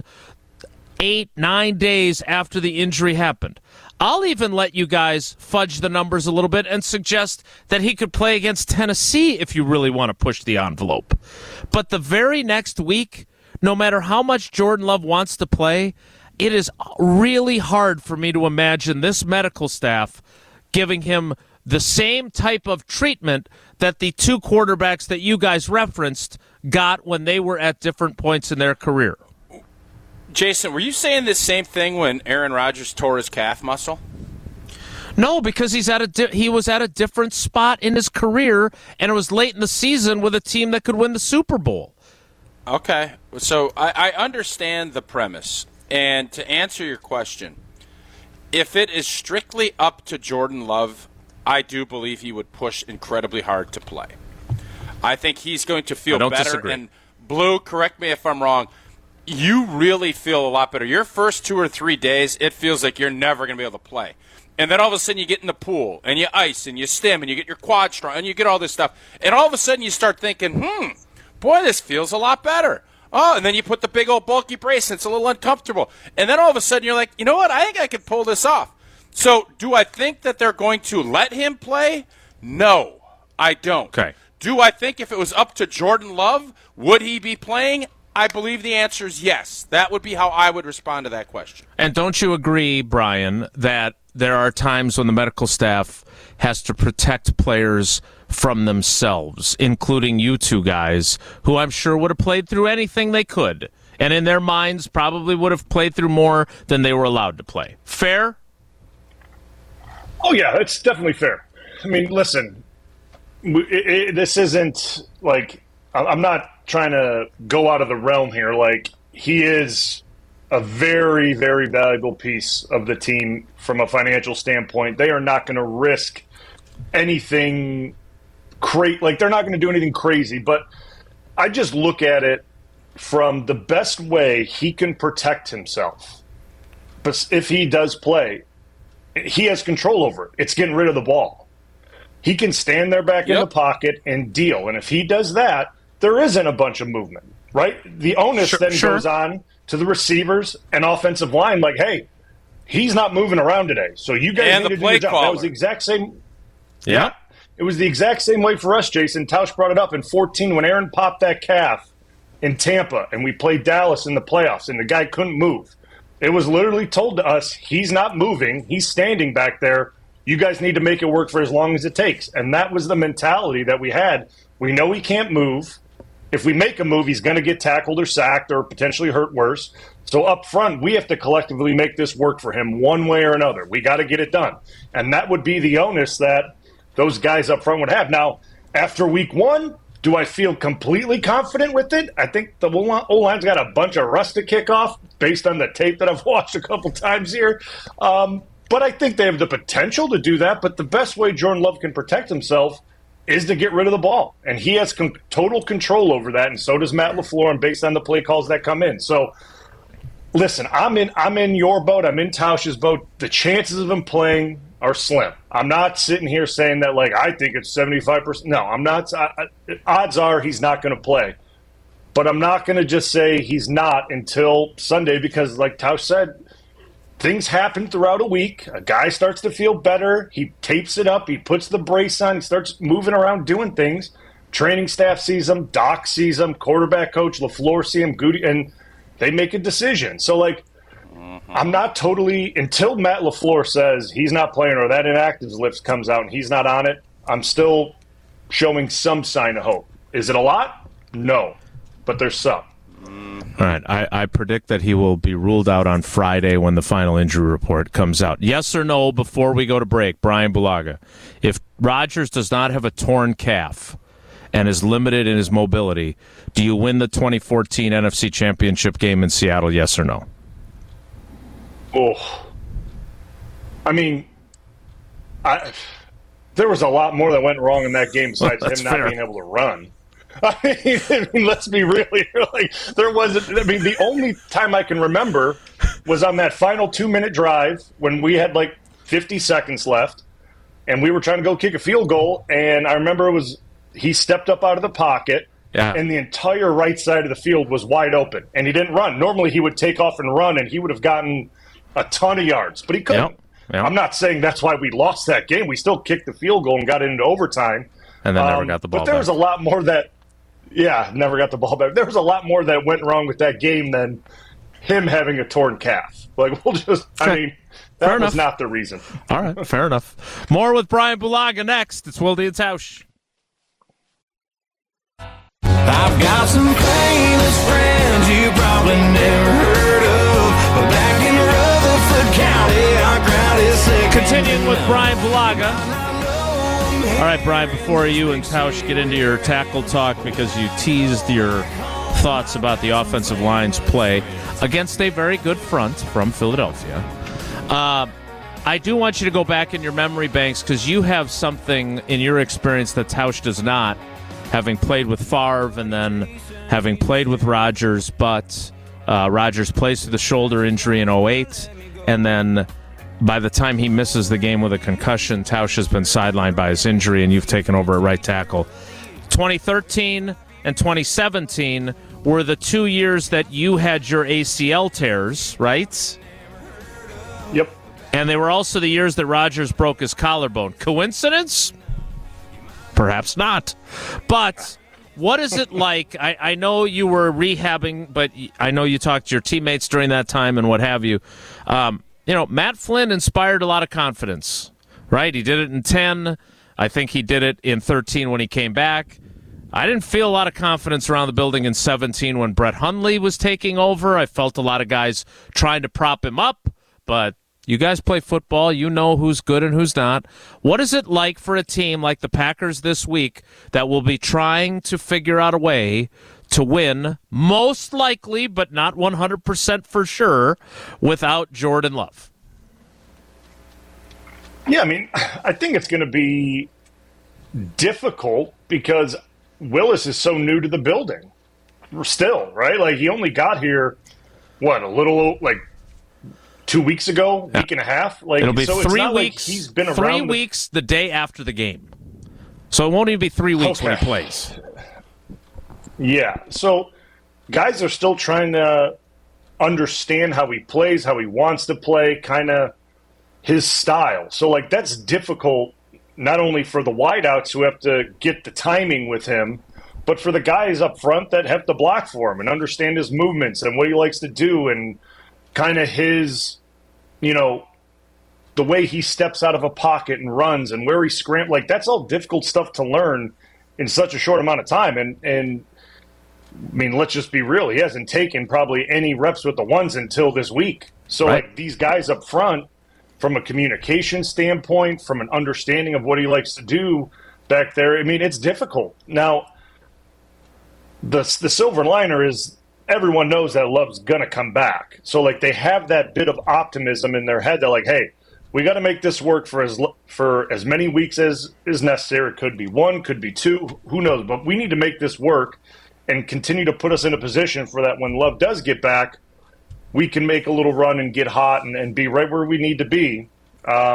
8-9 days after the injury happened? I'll even let you guys fudge the numbers a little bit and suggest that he could play against Tennessee if you really want to push the envelope. But the very next week, no matter how much Jordan Love wants to play, it is really hard for me to imagine this medical staff giving him the same type of treatment that the two quarterbacks that you guys referenced got when they were at different points in their career. Jason, were you saying this same thing when Aaron Rodgers tore his calf muscle? No, because he was at a different spot in his career, and it was late in the season with a team that could win the Super Bowl. Okay, so I understand the premise. And to answer your question, if it is strictly up to Jordan Love, I do believe he would push incredibly hard to play. I think he's going to feel better. Disagree. And Blue, correct me if I'm wrong, you really feel a lot better. Your first 2 or 3 days, it feels like you're never going to be able to play. And then all of a sudden you get in the pool, and you ice, and you stim, and you get your quad strong, and you get all this stuff. And all of a sudden you start thinking, boy, this feels a lot better. Oh, and then you put the big old bulky brace, and it's a little uncomfortable. And then all of a sudden you're like, you know what, I think I could pull this off. So do I think that they're going to let him play? No, I don't. Okay. Do I think if it was up to Jordan Love, would he be playing? I believe the answer is yes. That would be how I would respond to that question. And don't you agree, Brian, that there are times when the medical staff has to protect players from themselves, including you two guys, who I'm sure would have played through anything they could, and in their minds probably would have played through more than they were allowed to play. Fair? Oh, yeah, it's definitely fair. I mean, listen, this isn't like – I'm not trying to go out of the realm here. Like, he is a very, very valuable piece of the team from a financial standpoint. They are not going to risk anything like, they're not going to do anything crazy. But I just look at it from the best way he can protect himself. But if he does play, he has control over it. It's getting rid of the ball. He can stand there back in the pocket and deal. And if he does that, there isn't a bunch of movement, right? The onus goes on to the receivers and offensive line, like, hey, he's not moving around today, so you guys need to do your job. That was the exact same. Yeah. It was the exact same way for us, Jason. Tausch brought it up in 2014 when Aaron popped that calf in Tampa, and we played Dallas in the playoffs, and the guy couldn't move. It was literally told to us, he's not moving. He's standing back there. You guys need to make it work for as long as it takes. And that was the mentality that we had. We know he can't move. If we make a move, he's going to get tackled or sacked or potentially hurt worse. So up front, we have to collectively make this work for him one way or another. We got to get it done. And that would be the onus that those guys up front would have. Now, after week one, do I feel completely confident with it? I think the O-line's got a bunch of rust to kick off based on the tape that I've watched a couple times here. But I think they have the potential to do that. But the best way Jordan Love can protect himself is to get rid of the ball. And he has total control over that, and so does Matt LaFleur, and based on the play calls that come in. So, listen, I'm in your boat. I'm in Tausch's boat. The chances of him playing are slim. I'm not sitting here saying that, like, I think it's 75%. No, I'm not. Odds are he's not going to play. But I'm not going to just say he's not until Sunday because, like Tausch said, things happen throughout a week. A guy starts to feel better. He tapes it up. He puts the brace on. He starts moving around doing things. Training staff sees him. Doc sees him. Quarterback coach LaFleur sees him. Goody, and they make a decision. So, like, I'm not totally – until Matt LaFleur says he's not playing or that inactives list comes out and he's not on it, I'm still showing some sign of hope. Is it a lot? No. But there's some. All right. I predict that he will be ruled out on Friday when the final injury report comes out. Yes or no, before we go to break, Brian Bulaga, if Rodgers does not have a torn calf and is limited in his mobility, do you win the 2014 NFC Championship game in Seattle, yes or no? Oh. I mean, there was a lot more that went wrong in that game besides him not being able to run. I mean, let's be real here. Like, there wasn't. I mean, the only time I can remember was on that final 2-minute drive when we had like 50 seconds left, and we were trying to go kick a field goal. And I remember he stepped up out of the pocket, and the entire right side of the field was wide open, and he didn't run. Normally, he would take off and run, and he would have gotten a ton of yards, but he couldn't. Yep. I'm not saying that's why we lost that game. We still kicked the field goal and got into overtime, and then never got the ball. But there was a lot more that. Yeah, never got the ball back. There was a lot more that went wrong with that game than him having a torn calf. Like, I mean, that was not the reason. All right, fair enough. More with Brian Bulaga next. It's Wilde and Tausch. I've got some famous friends you probably never heard of, but back in Rutherford County, our ground is sick. Continuing with Brian Bulaga. All right, Brian, before you and Tausch get into your tackle talk, because you teased your thoughts about the offensive line's play against a very good front from Philadelphia, I do want you to go back in your memory banks because you have something in your experience that Tausch does not, having played with Favre and then having played with Rodgers, but Rodgers plays through the shoulder injury in 2008, and then by the time he misses the game with a concussion, Tausch has been sidelined by his injury, and you've taken over at right tackle. 2013 and 2017 were the 2 years that you had your ACL tears, right? Yep. And they were also the years that Rodgers broke his collarbone. Coincidence? Perhaps not. But what is it like? I know you were rehabbing, but I know you talked to your teammates during that time and what have you. Matt Flynn inspired a lot of confidence, right? He did it in 10. I think he did it in 13 when he came back. I didn't feel a lot of confidence around the building in 17 when Brett Hundley was taking over. I felt a lot of guys trying to prop him up, but you guys play football. You know who's good and who's not. What is it like for a team like the Packers this week that will be trying to figure out a way to win, most likely, but not 100% for sure, without Jordan Love? Yeah, I mean, I think it's going to be difficult because Willis is so new to the building still, right? Like, he only got here, a little, 2 weeks ago, week and a half? Like, it'll be so 3 weeks. Like he's been around 3 weeks the day after the game. So it won't even be 3 weeks when he plays. Yeah, so guys are still trying to understand how he plays, how he wants to play, kind of his style. So, that's difficult not only for the wideouts who have to get the timing with him, but for the guys up front that have to block for him and understand his movements and what he likes to do and kind of his, the way he steps out of a pocket and runs and where he scrambles. That's all difficult stuff to learn in such a short amount of time. And I mean, let's just be real. He hasn't taken probably any reps with the ones until this week. So, these guys up front, from a communication standpoint, from an understanding of what he likes to do back there, I mean, it's difficult. Now, the silver liner is everyone knows that Love's going to come back. So, they have that bit of optimism in their head. They're like, hey, we got to make this work for as many weeks as is necessary. It could be 1, could be 2, who knows. But we need to make this work and continue to put us in a position for that when Love does get back, we can make a little run and get hot and be right where we need to be. Or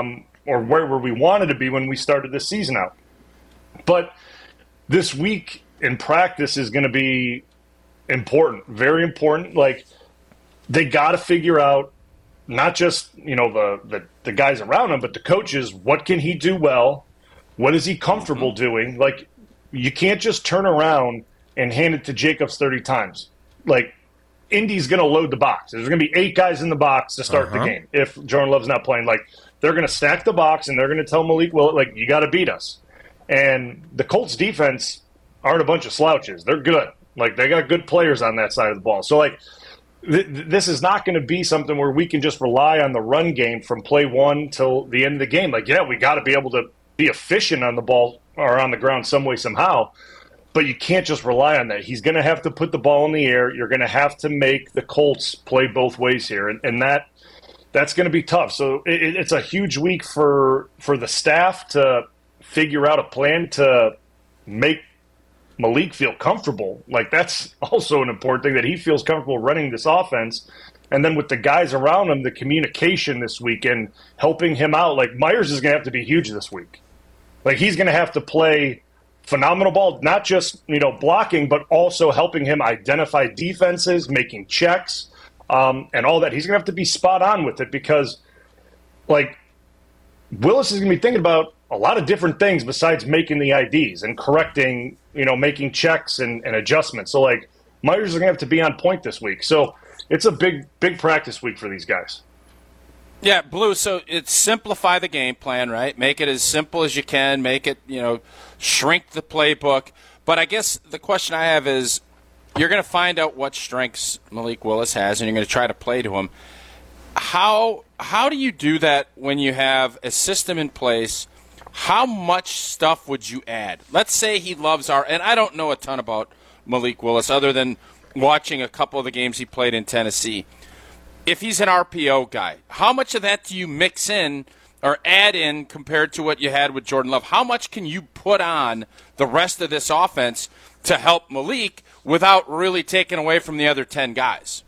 or where we wanted to be when we started this season out. But this week in practice is going to be important, very important. Like, they got to figure out not just, the guys around him, but the coaches, what can he do well? What is he comfortable doing? Like, you can't just turn around and hand it to Jacobs 30 times. Like, Indy's going to load the box. There's going to be 8 guys in the box to start the game if Jordan Love's not playing. Like, they're going to stack the box, and they're going to tell Malik, well, like, you got to beat us. And the Colts defense aren't a bunch of slouches. They're good. Like, they got good players on that side of the ball. So, like, this is not going to be something where we can just rely on the run game from play one till the end of the game. Like, yeah, we got to be able to be efficient on the ball or on the ground some way, somehow. But you can't just rely on that. He's going to have to put the ball in the air. You're going to have to make the Colts play both ways here. And that's going to be tough. So it's a huge week for the staff to figure out a plan to make Malik feel comfortable. Like, that's also an important thing, that he feels comfortable running this offense. And then with the guys around him, the communication this week and helping him out. Like, Myers is going to have to be huge this week. Like, he's going to have to play phenomenal ball, not just, blocking, but also helping him identify defenses, making checks, and all that. He's going to have to be spot on with it because, like, Willis is going to be thinking about a lot of different things besides making the IDs and correcting, making checks and adjustments. So, like, Myers is going to have to be on point this week. So it's a big practice week for these guys. Yeah, Blue, so it's simplify the game plan, right? Make it as simple as you can. Make it, shrink the playbook. But I guess the question I have is, you're going to find out what strengths Malik Willis has, and you're going to try to play to him. How do you do that when you have a system in place? How much stuff would you add? Let's say he loves and I don't know a ton about Malik Willis other than watching a couple of the games he played in Tennessee. If he's an RPO guy, how much of that do you mix in or add in compared to what you had with Jordan Love? How much can you put on the rest of this offense to help Malik without really taking away from the other 10 guys?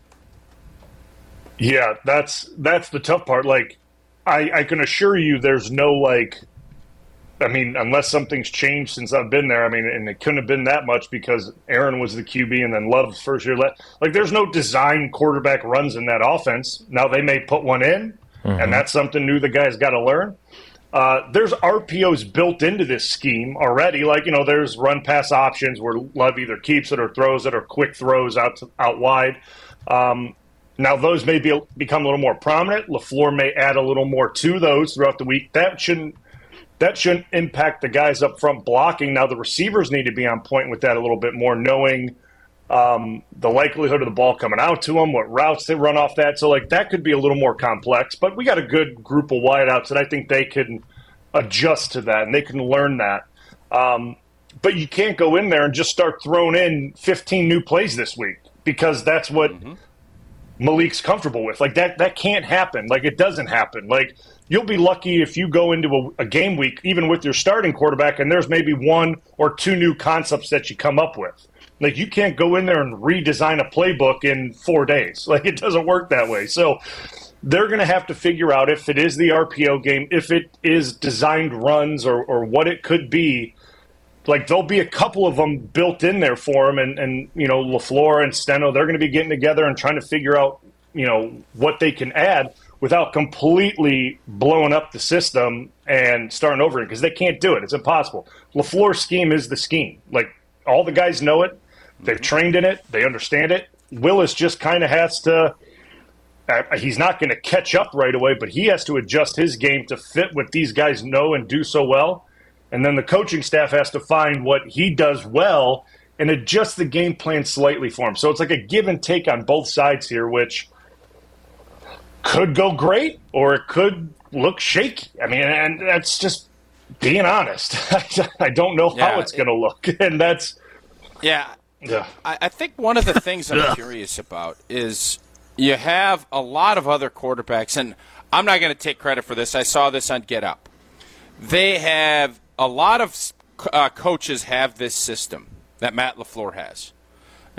Yeah, that's the tough part. Like, I can assure you there's no, unless something's changed since I've been there, and it couldn't have been that much because Aaron was the QB and then Love's first year. Like, there's no design quarterback runs in that offense. Now, they may put one in, and that's something new the guys got to learn. There's RPOs built into this scheme already. Like, there's run-pass options where Love either keeps it or throws it, or quick throws out wide. Now, those may become a little more prominent. LaFleur may add a little more to those throughout the week. That shouldn't impact the guys up front blocking. Now, the receivers need to be on point with that a little bit more, knowing the likelihood of the ball coming out to them, what routes they run off that. So, like, that could be a little more complex. But we got a good group of wideouts that I think they can adjust to that, and they can learn that. But you can't go in there and just start throwing in 15 new plays this week because that's what Malik's comfortable with. Like, that can't happen. Like, it doesn't happen. Like, you'll be lucky if you go into a game week, even with your starting quarterback, and there's maybe 1 or 2 new concepts that you come up with. Like, you can't go in there and redesign a playbook in 4 days. Like, it doesn't work that way. So they're going to have to figure out if it is the RPO game, if it is designed runs or what it could be. Like, there'll be a couple of them built in there for him, and LaFleur and Steno, they're going to be getting together and trying to figure out, what they can add without completely blowing up the system and starting over it, because they can't do it. It's impossible. LaFleur's scheme is the scheme. Like, all the guys know it. They've trained in it. They understand it. Willis just kind of has to he's not going to catch up right away, but he has to adjust his game to fit what these guys know and do so well. And then the coaching staff has to find what he does well and adjust the game plan slightly for him. So it's like a give and take on both sides here, which could go great or it could look shaky. And that's just being honest. I don't know how it's going to look. And that's – Yeah. I think one of the things I'm curious about is you have a lot of other quarterbacks, and I'm not going to take credit for this. I saw this on Get Up. They have – a lot of coaches have this system that Matt LaFleur has.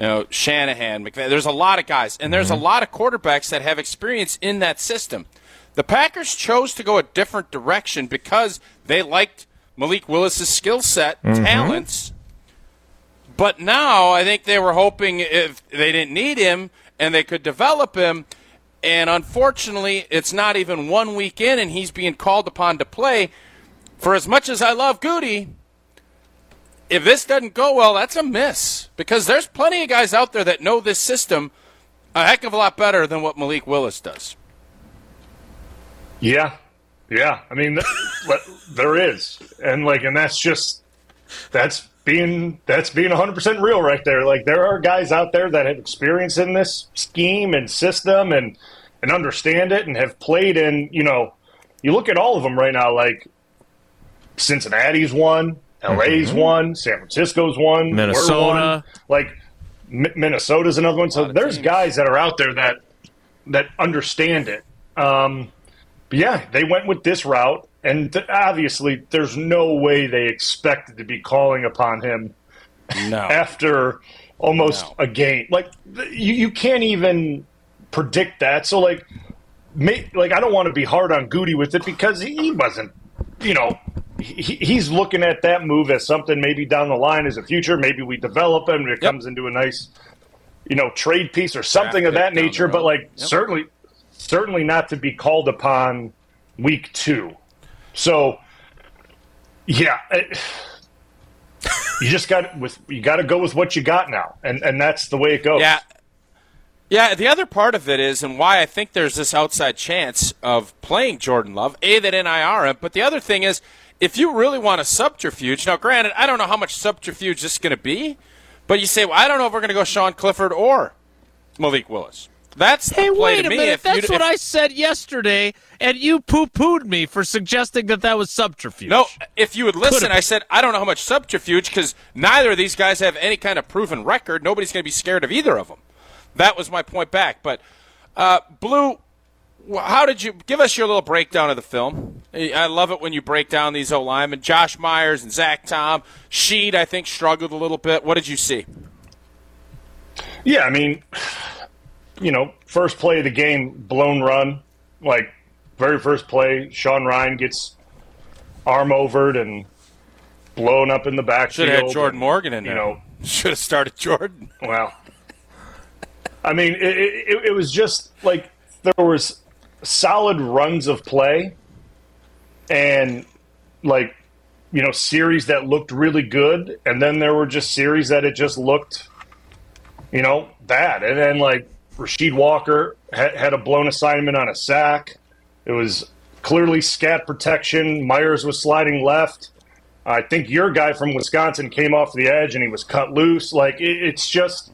Shanahan, McVay. There's a lot of guys, and there's a lot of quarterbacks that have experience in that system. The Packers chose to go a different direction because they liked Malik Willis' skill set, talents. But now I think they were hoping if they didn't need him and they could develop him. And unfortunately, it's not even 1 week in, and he's being called upon to play. For as much as I love Goody, if this doesn't go well, that's a miss. Because there's plenty of guys out there that know this system a heck of a lot better than what Malik Willis does. Yeah. I mean, there is. And that's being 100% real right there. Like, there are guys out there that have experience in this scheme and system and understand it and have played in, you look at all of them right now, like Cincinnati's won, LA's won, San Francisco's won, Minnesota. Minnesota's another one. So there's guys that are out there that understand it. But yeah, they went with this route. And obviously, there's no way they expected to be calling upon him after almost a game. Like, you can't even predict that. So, I don't want to be hard on Goody with it because he wasn't, he's looking at that move as something maybe down the line as a future. Maybe we develop him and it comes into a nice, trade piece or something of that nature. But, certainly not to be called upon week 2. So, yeah, you just got to go with what you got now, and that's the way it goes. Yeah. The other part of it is, and why I think there's this outside chance of playing Jordan Love, that NIR him, but the other thing is, if you really want a subterfuge, now granted, I don't know how much subterfuge this is going to be, but you say, well, I don't know if we're going to go Sean Clifford or Malik Willis. That's the play wait to a me. minute. That's what I said yesterday, and you poo-pooed me for suggesting that was subterfuge. No, if you would listen, I said I don't know how much subterfuge because neither of these guys have any kind of proven record. Nobody's going to be scared of either of them. That was my point back. But, Blue, how did you – give us your little breakdown of the film. I love it when you break down these O-linemen. Josh Myers and Zach Tom. Sheed, I think, struggled a little bit. What did you see? Yeah, I mean – first play of the game, blown run. Very first play, Sean Ryan gets arm overed and blown up in the backfield. Should have had Jordan Morgan in there. Should have started Jordan. Well, I mean, it was just there was solid runs of play and, series that looked really good. And then there were just series that it just looked, bad. And then, Rasheed Walker had a blown assignment on a sack. It was clearly scat protection. Myers was sliding left. I think your guy from Wisconsin came off the edge and he was cut loose. It's just,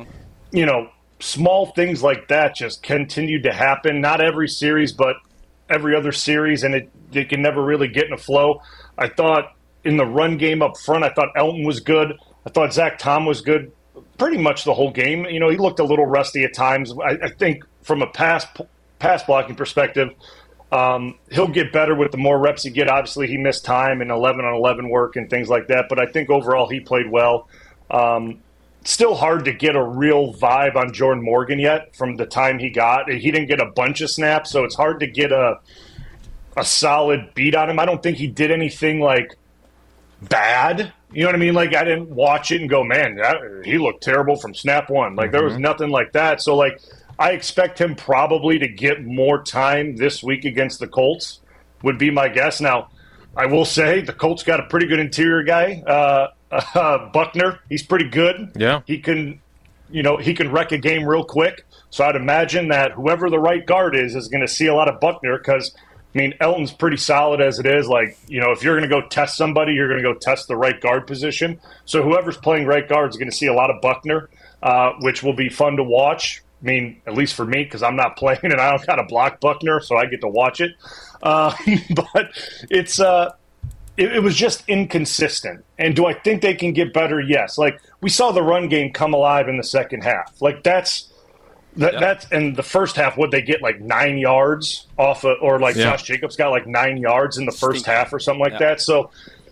small things like that just continued to happen. Not every series, but every other series, and it can never really get in a flow. I thought in the run game up front, I thought Elton was good. I thought Zach Tom was good. Pretty much the whole game. He looked a little rusty at times. I think from a pass blocking perspective, he'll get better with the more reps he get. Obviously, he missed time in 11-on-11 work and things like that, but I think overall he played well. Still hard to get a real vibe on Jordan Morgan yet from the time he got. He didn't get a bunch of snaps, so it's hard to get a solid beat on him. I don't think he did anything bad. You know what I mean? I didn't watch it and go, man, he looked terrible from snap one. There was nothing like that. So, I expect him probably to get more time this week against the Colts, would be my guess. Now, I will say the Colts got a pretty good interior guy, Buckner. He's pretty good. Yeah. He can wreck a game real quick. So I'd imagine that whoever the right guard is going to see a lot of Buckner because – Elton's pretty solid as it is. If you're going to go test somebody, you're going to go test the right guard position. So whoever's playing right guard is going to see a lot of Buckner, which will be fun to watch. At least for me, because I'm not playing and I don't got to block Buckner, so I get to watch it. But it's it was just inconsistent. And do I think they can get better? Yes. We saw the run game come alive in the second half. That's and the first half, would they get 9 yards off Josh Jacobs got 9 yards in the first half or something like that. So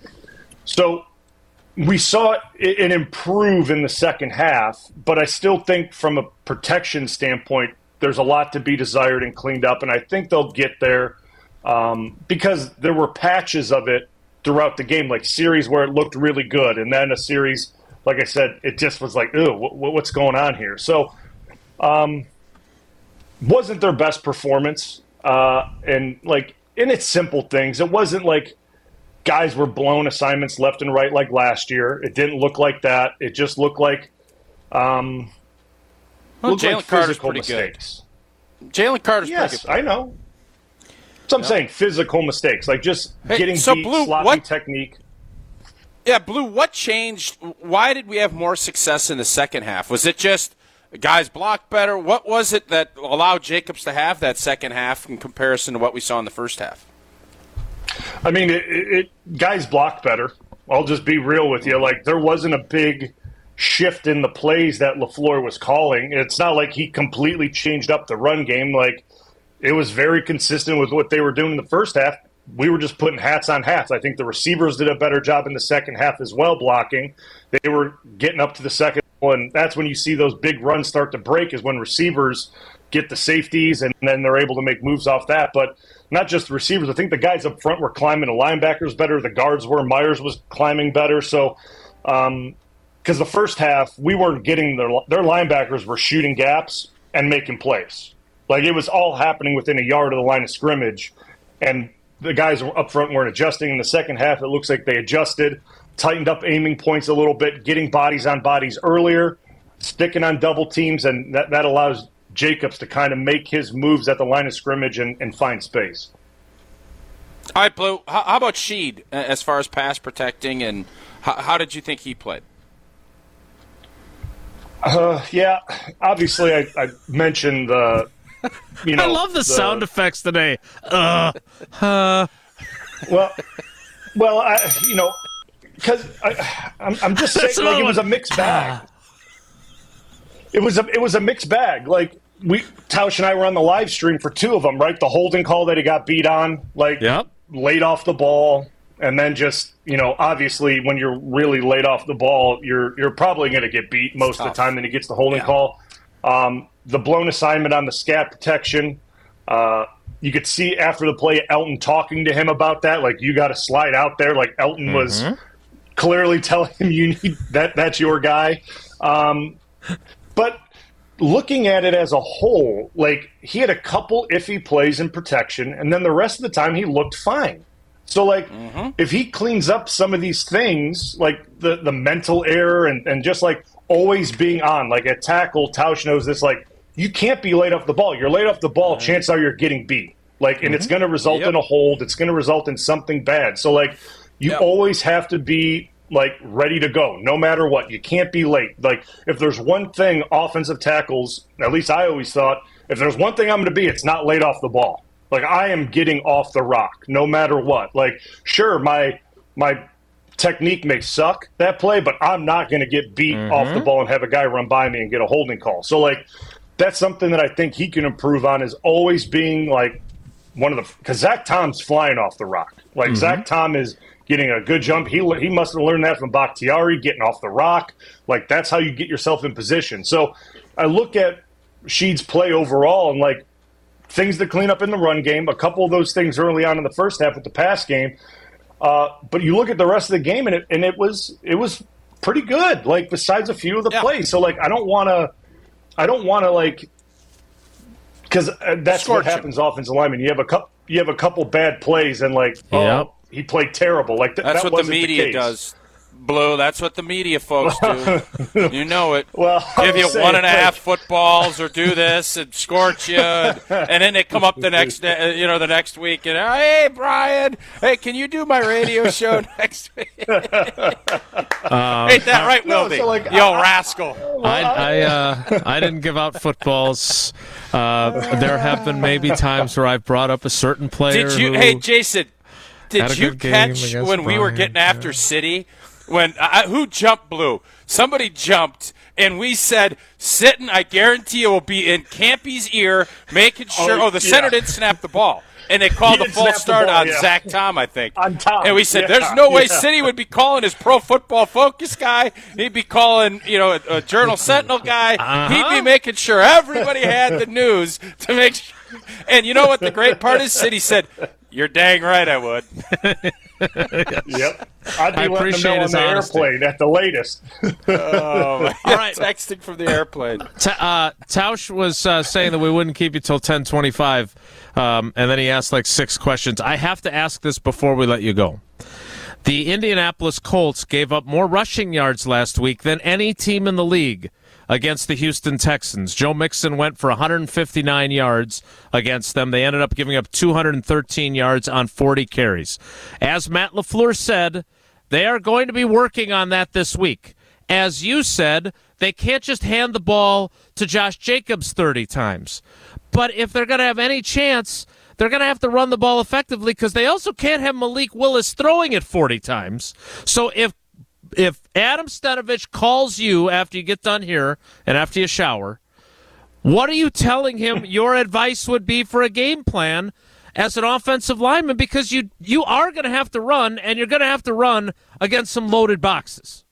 we saw it improve in the second half, but I still think from a protection standpoint, there's a lot to be desired and cleaned up, and I think they'll get there because there were patches of it throughout the game, like series where it looked really good, and then a series, like I said, it just was like, ew, what's going on here? So wasn't their best performance, and like in its simple things. It wasn't like guys were blown assignments left and right like last year. It didn't look like that. It just looked like Jalen Carter's pretty mistakes. Good. Jalen Carter's pretty good. I know. So I'm saying physical mistakes, like just getting beat, Blue, sloppy technique. Yeah, Blue, what changed? Why did we have more success in the second half? Was it just guys blocked better? What was it that allowed Jacobs to have that second half in comparison to what we saw in the first half? I mean, guys blocked better. I'll just be real with you. Like, there wasn't a big shift in the plays that LaFleur was calling. It's not like he completely changed up the run game. Like, it was very consistent with what they were doing in the first half. We were just putting hats on hats. I think the receivers did a better job in the second half as well, blocking. They were getting up to the second one. That's when you see those big runs start to break, is when receivers get the safeties and then they're able to make moves off that. But not just the receivers. I think the guys up front were climbing the linebackers better. The guards were. Myers was climbing better. So, because the first half, we weren't getting their linebackers were shooting gaps and making plays. Like, it was all happening within a yard of the line of scrimmage, and the guys up front weren't adjusting. In the second half, it looks like they adjusted, tightened up aiming points a little bit, getting bodies on bodies earlier, sticking on double teams, and that allows Jacobs to kind of make his moves at the line of scrimmage and find space. All right, Blue, how about Sheed as far as pass protecting, and how did you think he played? Yeah, obviously I mentioned the – I love the sound effects today. Well, because I'm just saying, like, it was a mixed bag. It was a mixed bag. Like, Tausch and I were on the live stream for two of them, right? The holding call that he got beat on, like, laid off the ball, and then just, obviously when you're really laid off the ball, you're probably going to get beat most of the time. Then he gets the holding call. The blown assignment on the scat protection, you could see after the play Elton talking to him about that. Like, you got to slide out there. Like, Elton was clearly telling him you need that's your guy. But looking at it as a whole, like, he had a couple iffy plays in protection, and then the rest of the time he looked fine. So, like, if he cleans up some of these things, like the mental error and just, like, always being on, like, at tackle, Tausch knows this, like, you can't be laid off the ball. You're laid off the ball, chances are you're getting beat. Like, and it's going to result in a hold. It's going to result in something bad. So, like, you always have to be, like, ready to go, no matter what. You can't be late. Like, if there's one thing offensive tackles, at least I always thought, if there's one thing I'm going to be, it's not laid off the ball. Like, I am getting off the rock, no matter what. Like, sure, my technique may suck that play, but I'm not going to get beat off the ball and have a guy run by me and get a holding call. So, like, that's something that I think he can improve on, is always being, like, one of the – because Zach Tom's flying off the rock. Like, Zach Tom is getting a good jump. He must have learned that from Bakhtiari, getting off the rock. Like, that's how you get yourself in position. So I look at Sheed's play overall and, like, things to clean up in the run game, a couple of those things early on in the first half with the pass game. But you look at the rest of the game, and it was pretty good, like, besides a few of the plays. So, like, I don't want to like, because that's what happens offensive lineman. You have a couple bad plays, and, like, he played terrible. Like, that's that what wasn't the media does. Blue, that's what the media folks do. You know it. Well, give you 1.5 footballs or do this and scorch you, and then they come up the next week and, hey, Brian, hey, can you do my radio show next week? Ain't that right, Wilby? So, like, rascal. I didn't give out footballs. There have been maybe times where I've brought up a certain player. Hey, Jason, did you catch when we were getting after City? when who jumped blue? Somebody jumped, and we said, Sitton, I guarantee you will be in Campy's ear, making sure. The center didn't snap the ball. And they called the false start on Zach Tom, I think. On Tom. And we said, there's no way City would be calling his Pro Football Focus guy. He'd be calling, a Journal Sentinel guy. He'd be making sure everybody had the news to make sure. And you know what the great part is? City said, you're dang right I would. Yep. I'd be letting them know on the airplane at the latest. All right. Texting from the airplane. Tausch was saying that we wouldn't keep you till 10:25, and then he asked like 6 questions. I have to ask this before we let you go. The Indianapolis Colts gave up more rushing yards last week than any team in the league against the Houston Texans. Joe Mixon went for 159 yards against them. They ended up giving up 213 yards on 40 carries. As Matt LaFleur said, they are going to be working on that this week. As you said, they can't just hand the ball to Josh Jacobs 30 times. But if they're going to have any chance, they're going to have to run the ball effectively because they also can't have Malik Willis throwing it 40 times. So if Adam Stenavich calls you after you get done here and after you shower, what are you telling him your advice would be for a game plan as an offensive lineman? Because you are going to have to run, and you're going to have to run against some loaded boxes.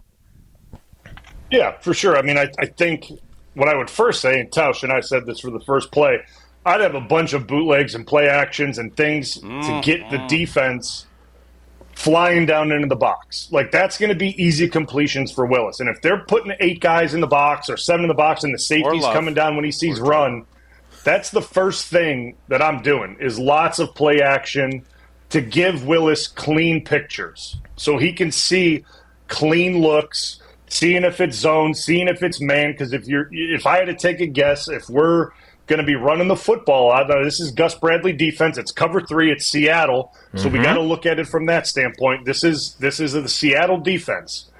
Yeah, for sure. I mean, I think what I would first say, and Tausch and I said this for the first play, I'd have a bunch of bootlegs and play actions and things to get the defense flying down into the box. Like, that's going to be easy completions for Willis. And if they're putting 8 guys in the box or 7 in the box and the safety's coming down when he sees run, that's the first thing that I'm doing is lots of play action to give Willis clean pictures so he can see clean looks, seeing if it's zone, seeing if it's man. Because if I had to take a guess, if we're going to be running the football out, this is Gus Bradley defense. It's cover 3. It's Seattle, so we got to look at it from that standpoint. This is the Seattle defense.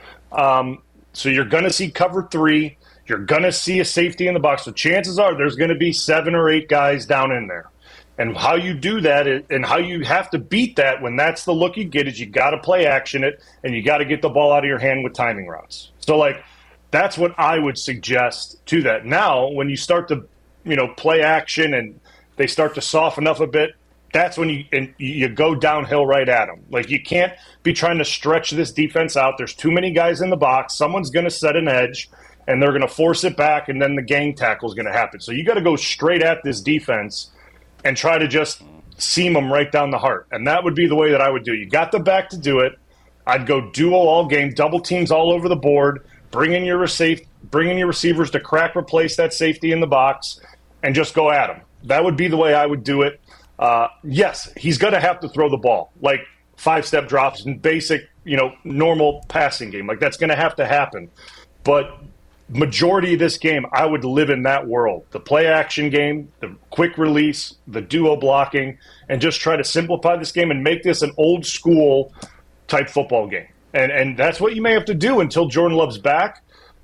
So you're going to see cover 3. You're going to see a safety in the box. So chances are there's going to be 7 or 8 guys down in there. And how you do that and how you have to beat that when that's the look you get is you got to play action it and you got to get the ball out of your hand with timing routes. So, that's what I would suggest to that. Now, when you start to play action and they start to soften up a bit, that's when you go downhill right at them. Like, you can't be trying to stretch this defense out. There's too many guys in the box. Someone's going to set an edge, and they're going to force it back, and then the gang tackle is going to happen. So you got to go straight at this defense and try to just seam them right down the heart. And that would be the way that I would do. You got the back to do it. I'd go duo all game, double teams all over the board, bring in your receivers to crack replace that safety in the box, and just go at him. That would be the way I would do it. Yes, he's going to have to throw the ball, like 5-step drops and basic, normal passing game. Like, that's going to have to happen. But majority of this game, I would live in that world. The play action game, the quick release, the duo blocking, and just try to simplify this game and make this an old school type football game. And that's what you may have to do until Jordan Love's back.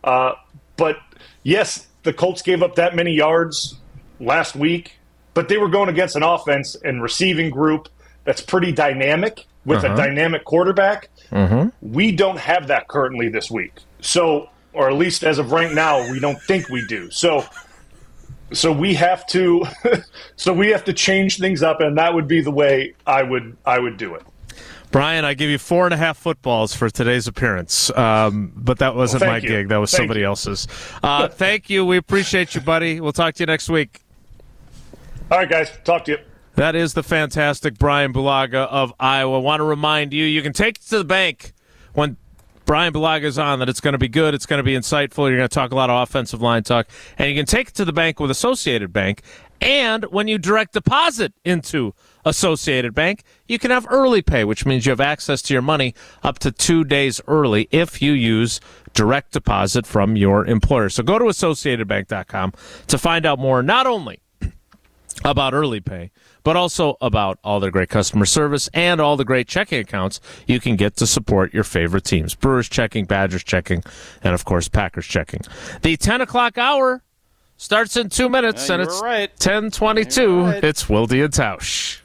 But yes, the Colts gave up that many yards last week, but they were going against an offense and receiving group that's pretty dynamic with a dynamic quarterback. We don't have that currently this week. So, or at least as of right now, we don't think we do. So we have to change things up, and that would be the way I would do it. Brian, I give you 4.5 footballs for today's appearance, but that wasn't my gig. That was somebody else's. Thank you. We appreciate you, buddy. We'll talk to you next week. All right, guys. Talk to you. That is the fantastic Brian Bulaga of Iowa. I want to remind you can take it to the bank when Brian Bulaga is on that it's going to be good, it's going to be insightful, you're going to talk a lot of offensive line talk, and you can take it to the bank with Associated Bank. And when you direct deposit into Associated Bank, you can have early pay, which means you have access to your money up to 2 days early if you use direct deposit from your employer. So go to AssociatedBank.com to find out more, not only about early pay, but also about all their great customer service and all the great checking accounts you can get to support your favorite teams. Brewers checking, Badgers checking, and, of course, Packers checking. The 10 o'clock hour starts in 2 minutes, and it's 10:22. It's Wilde and Tausch.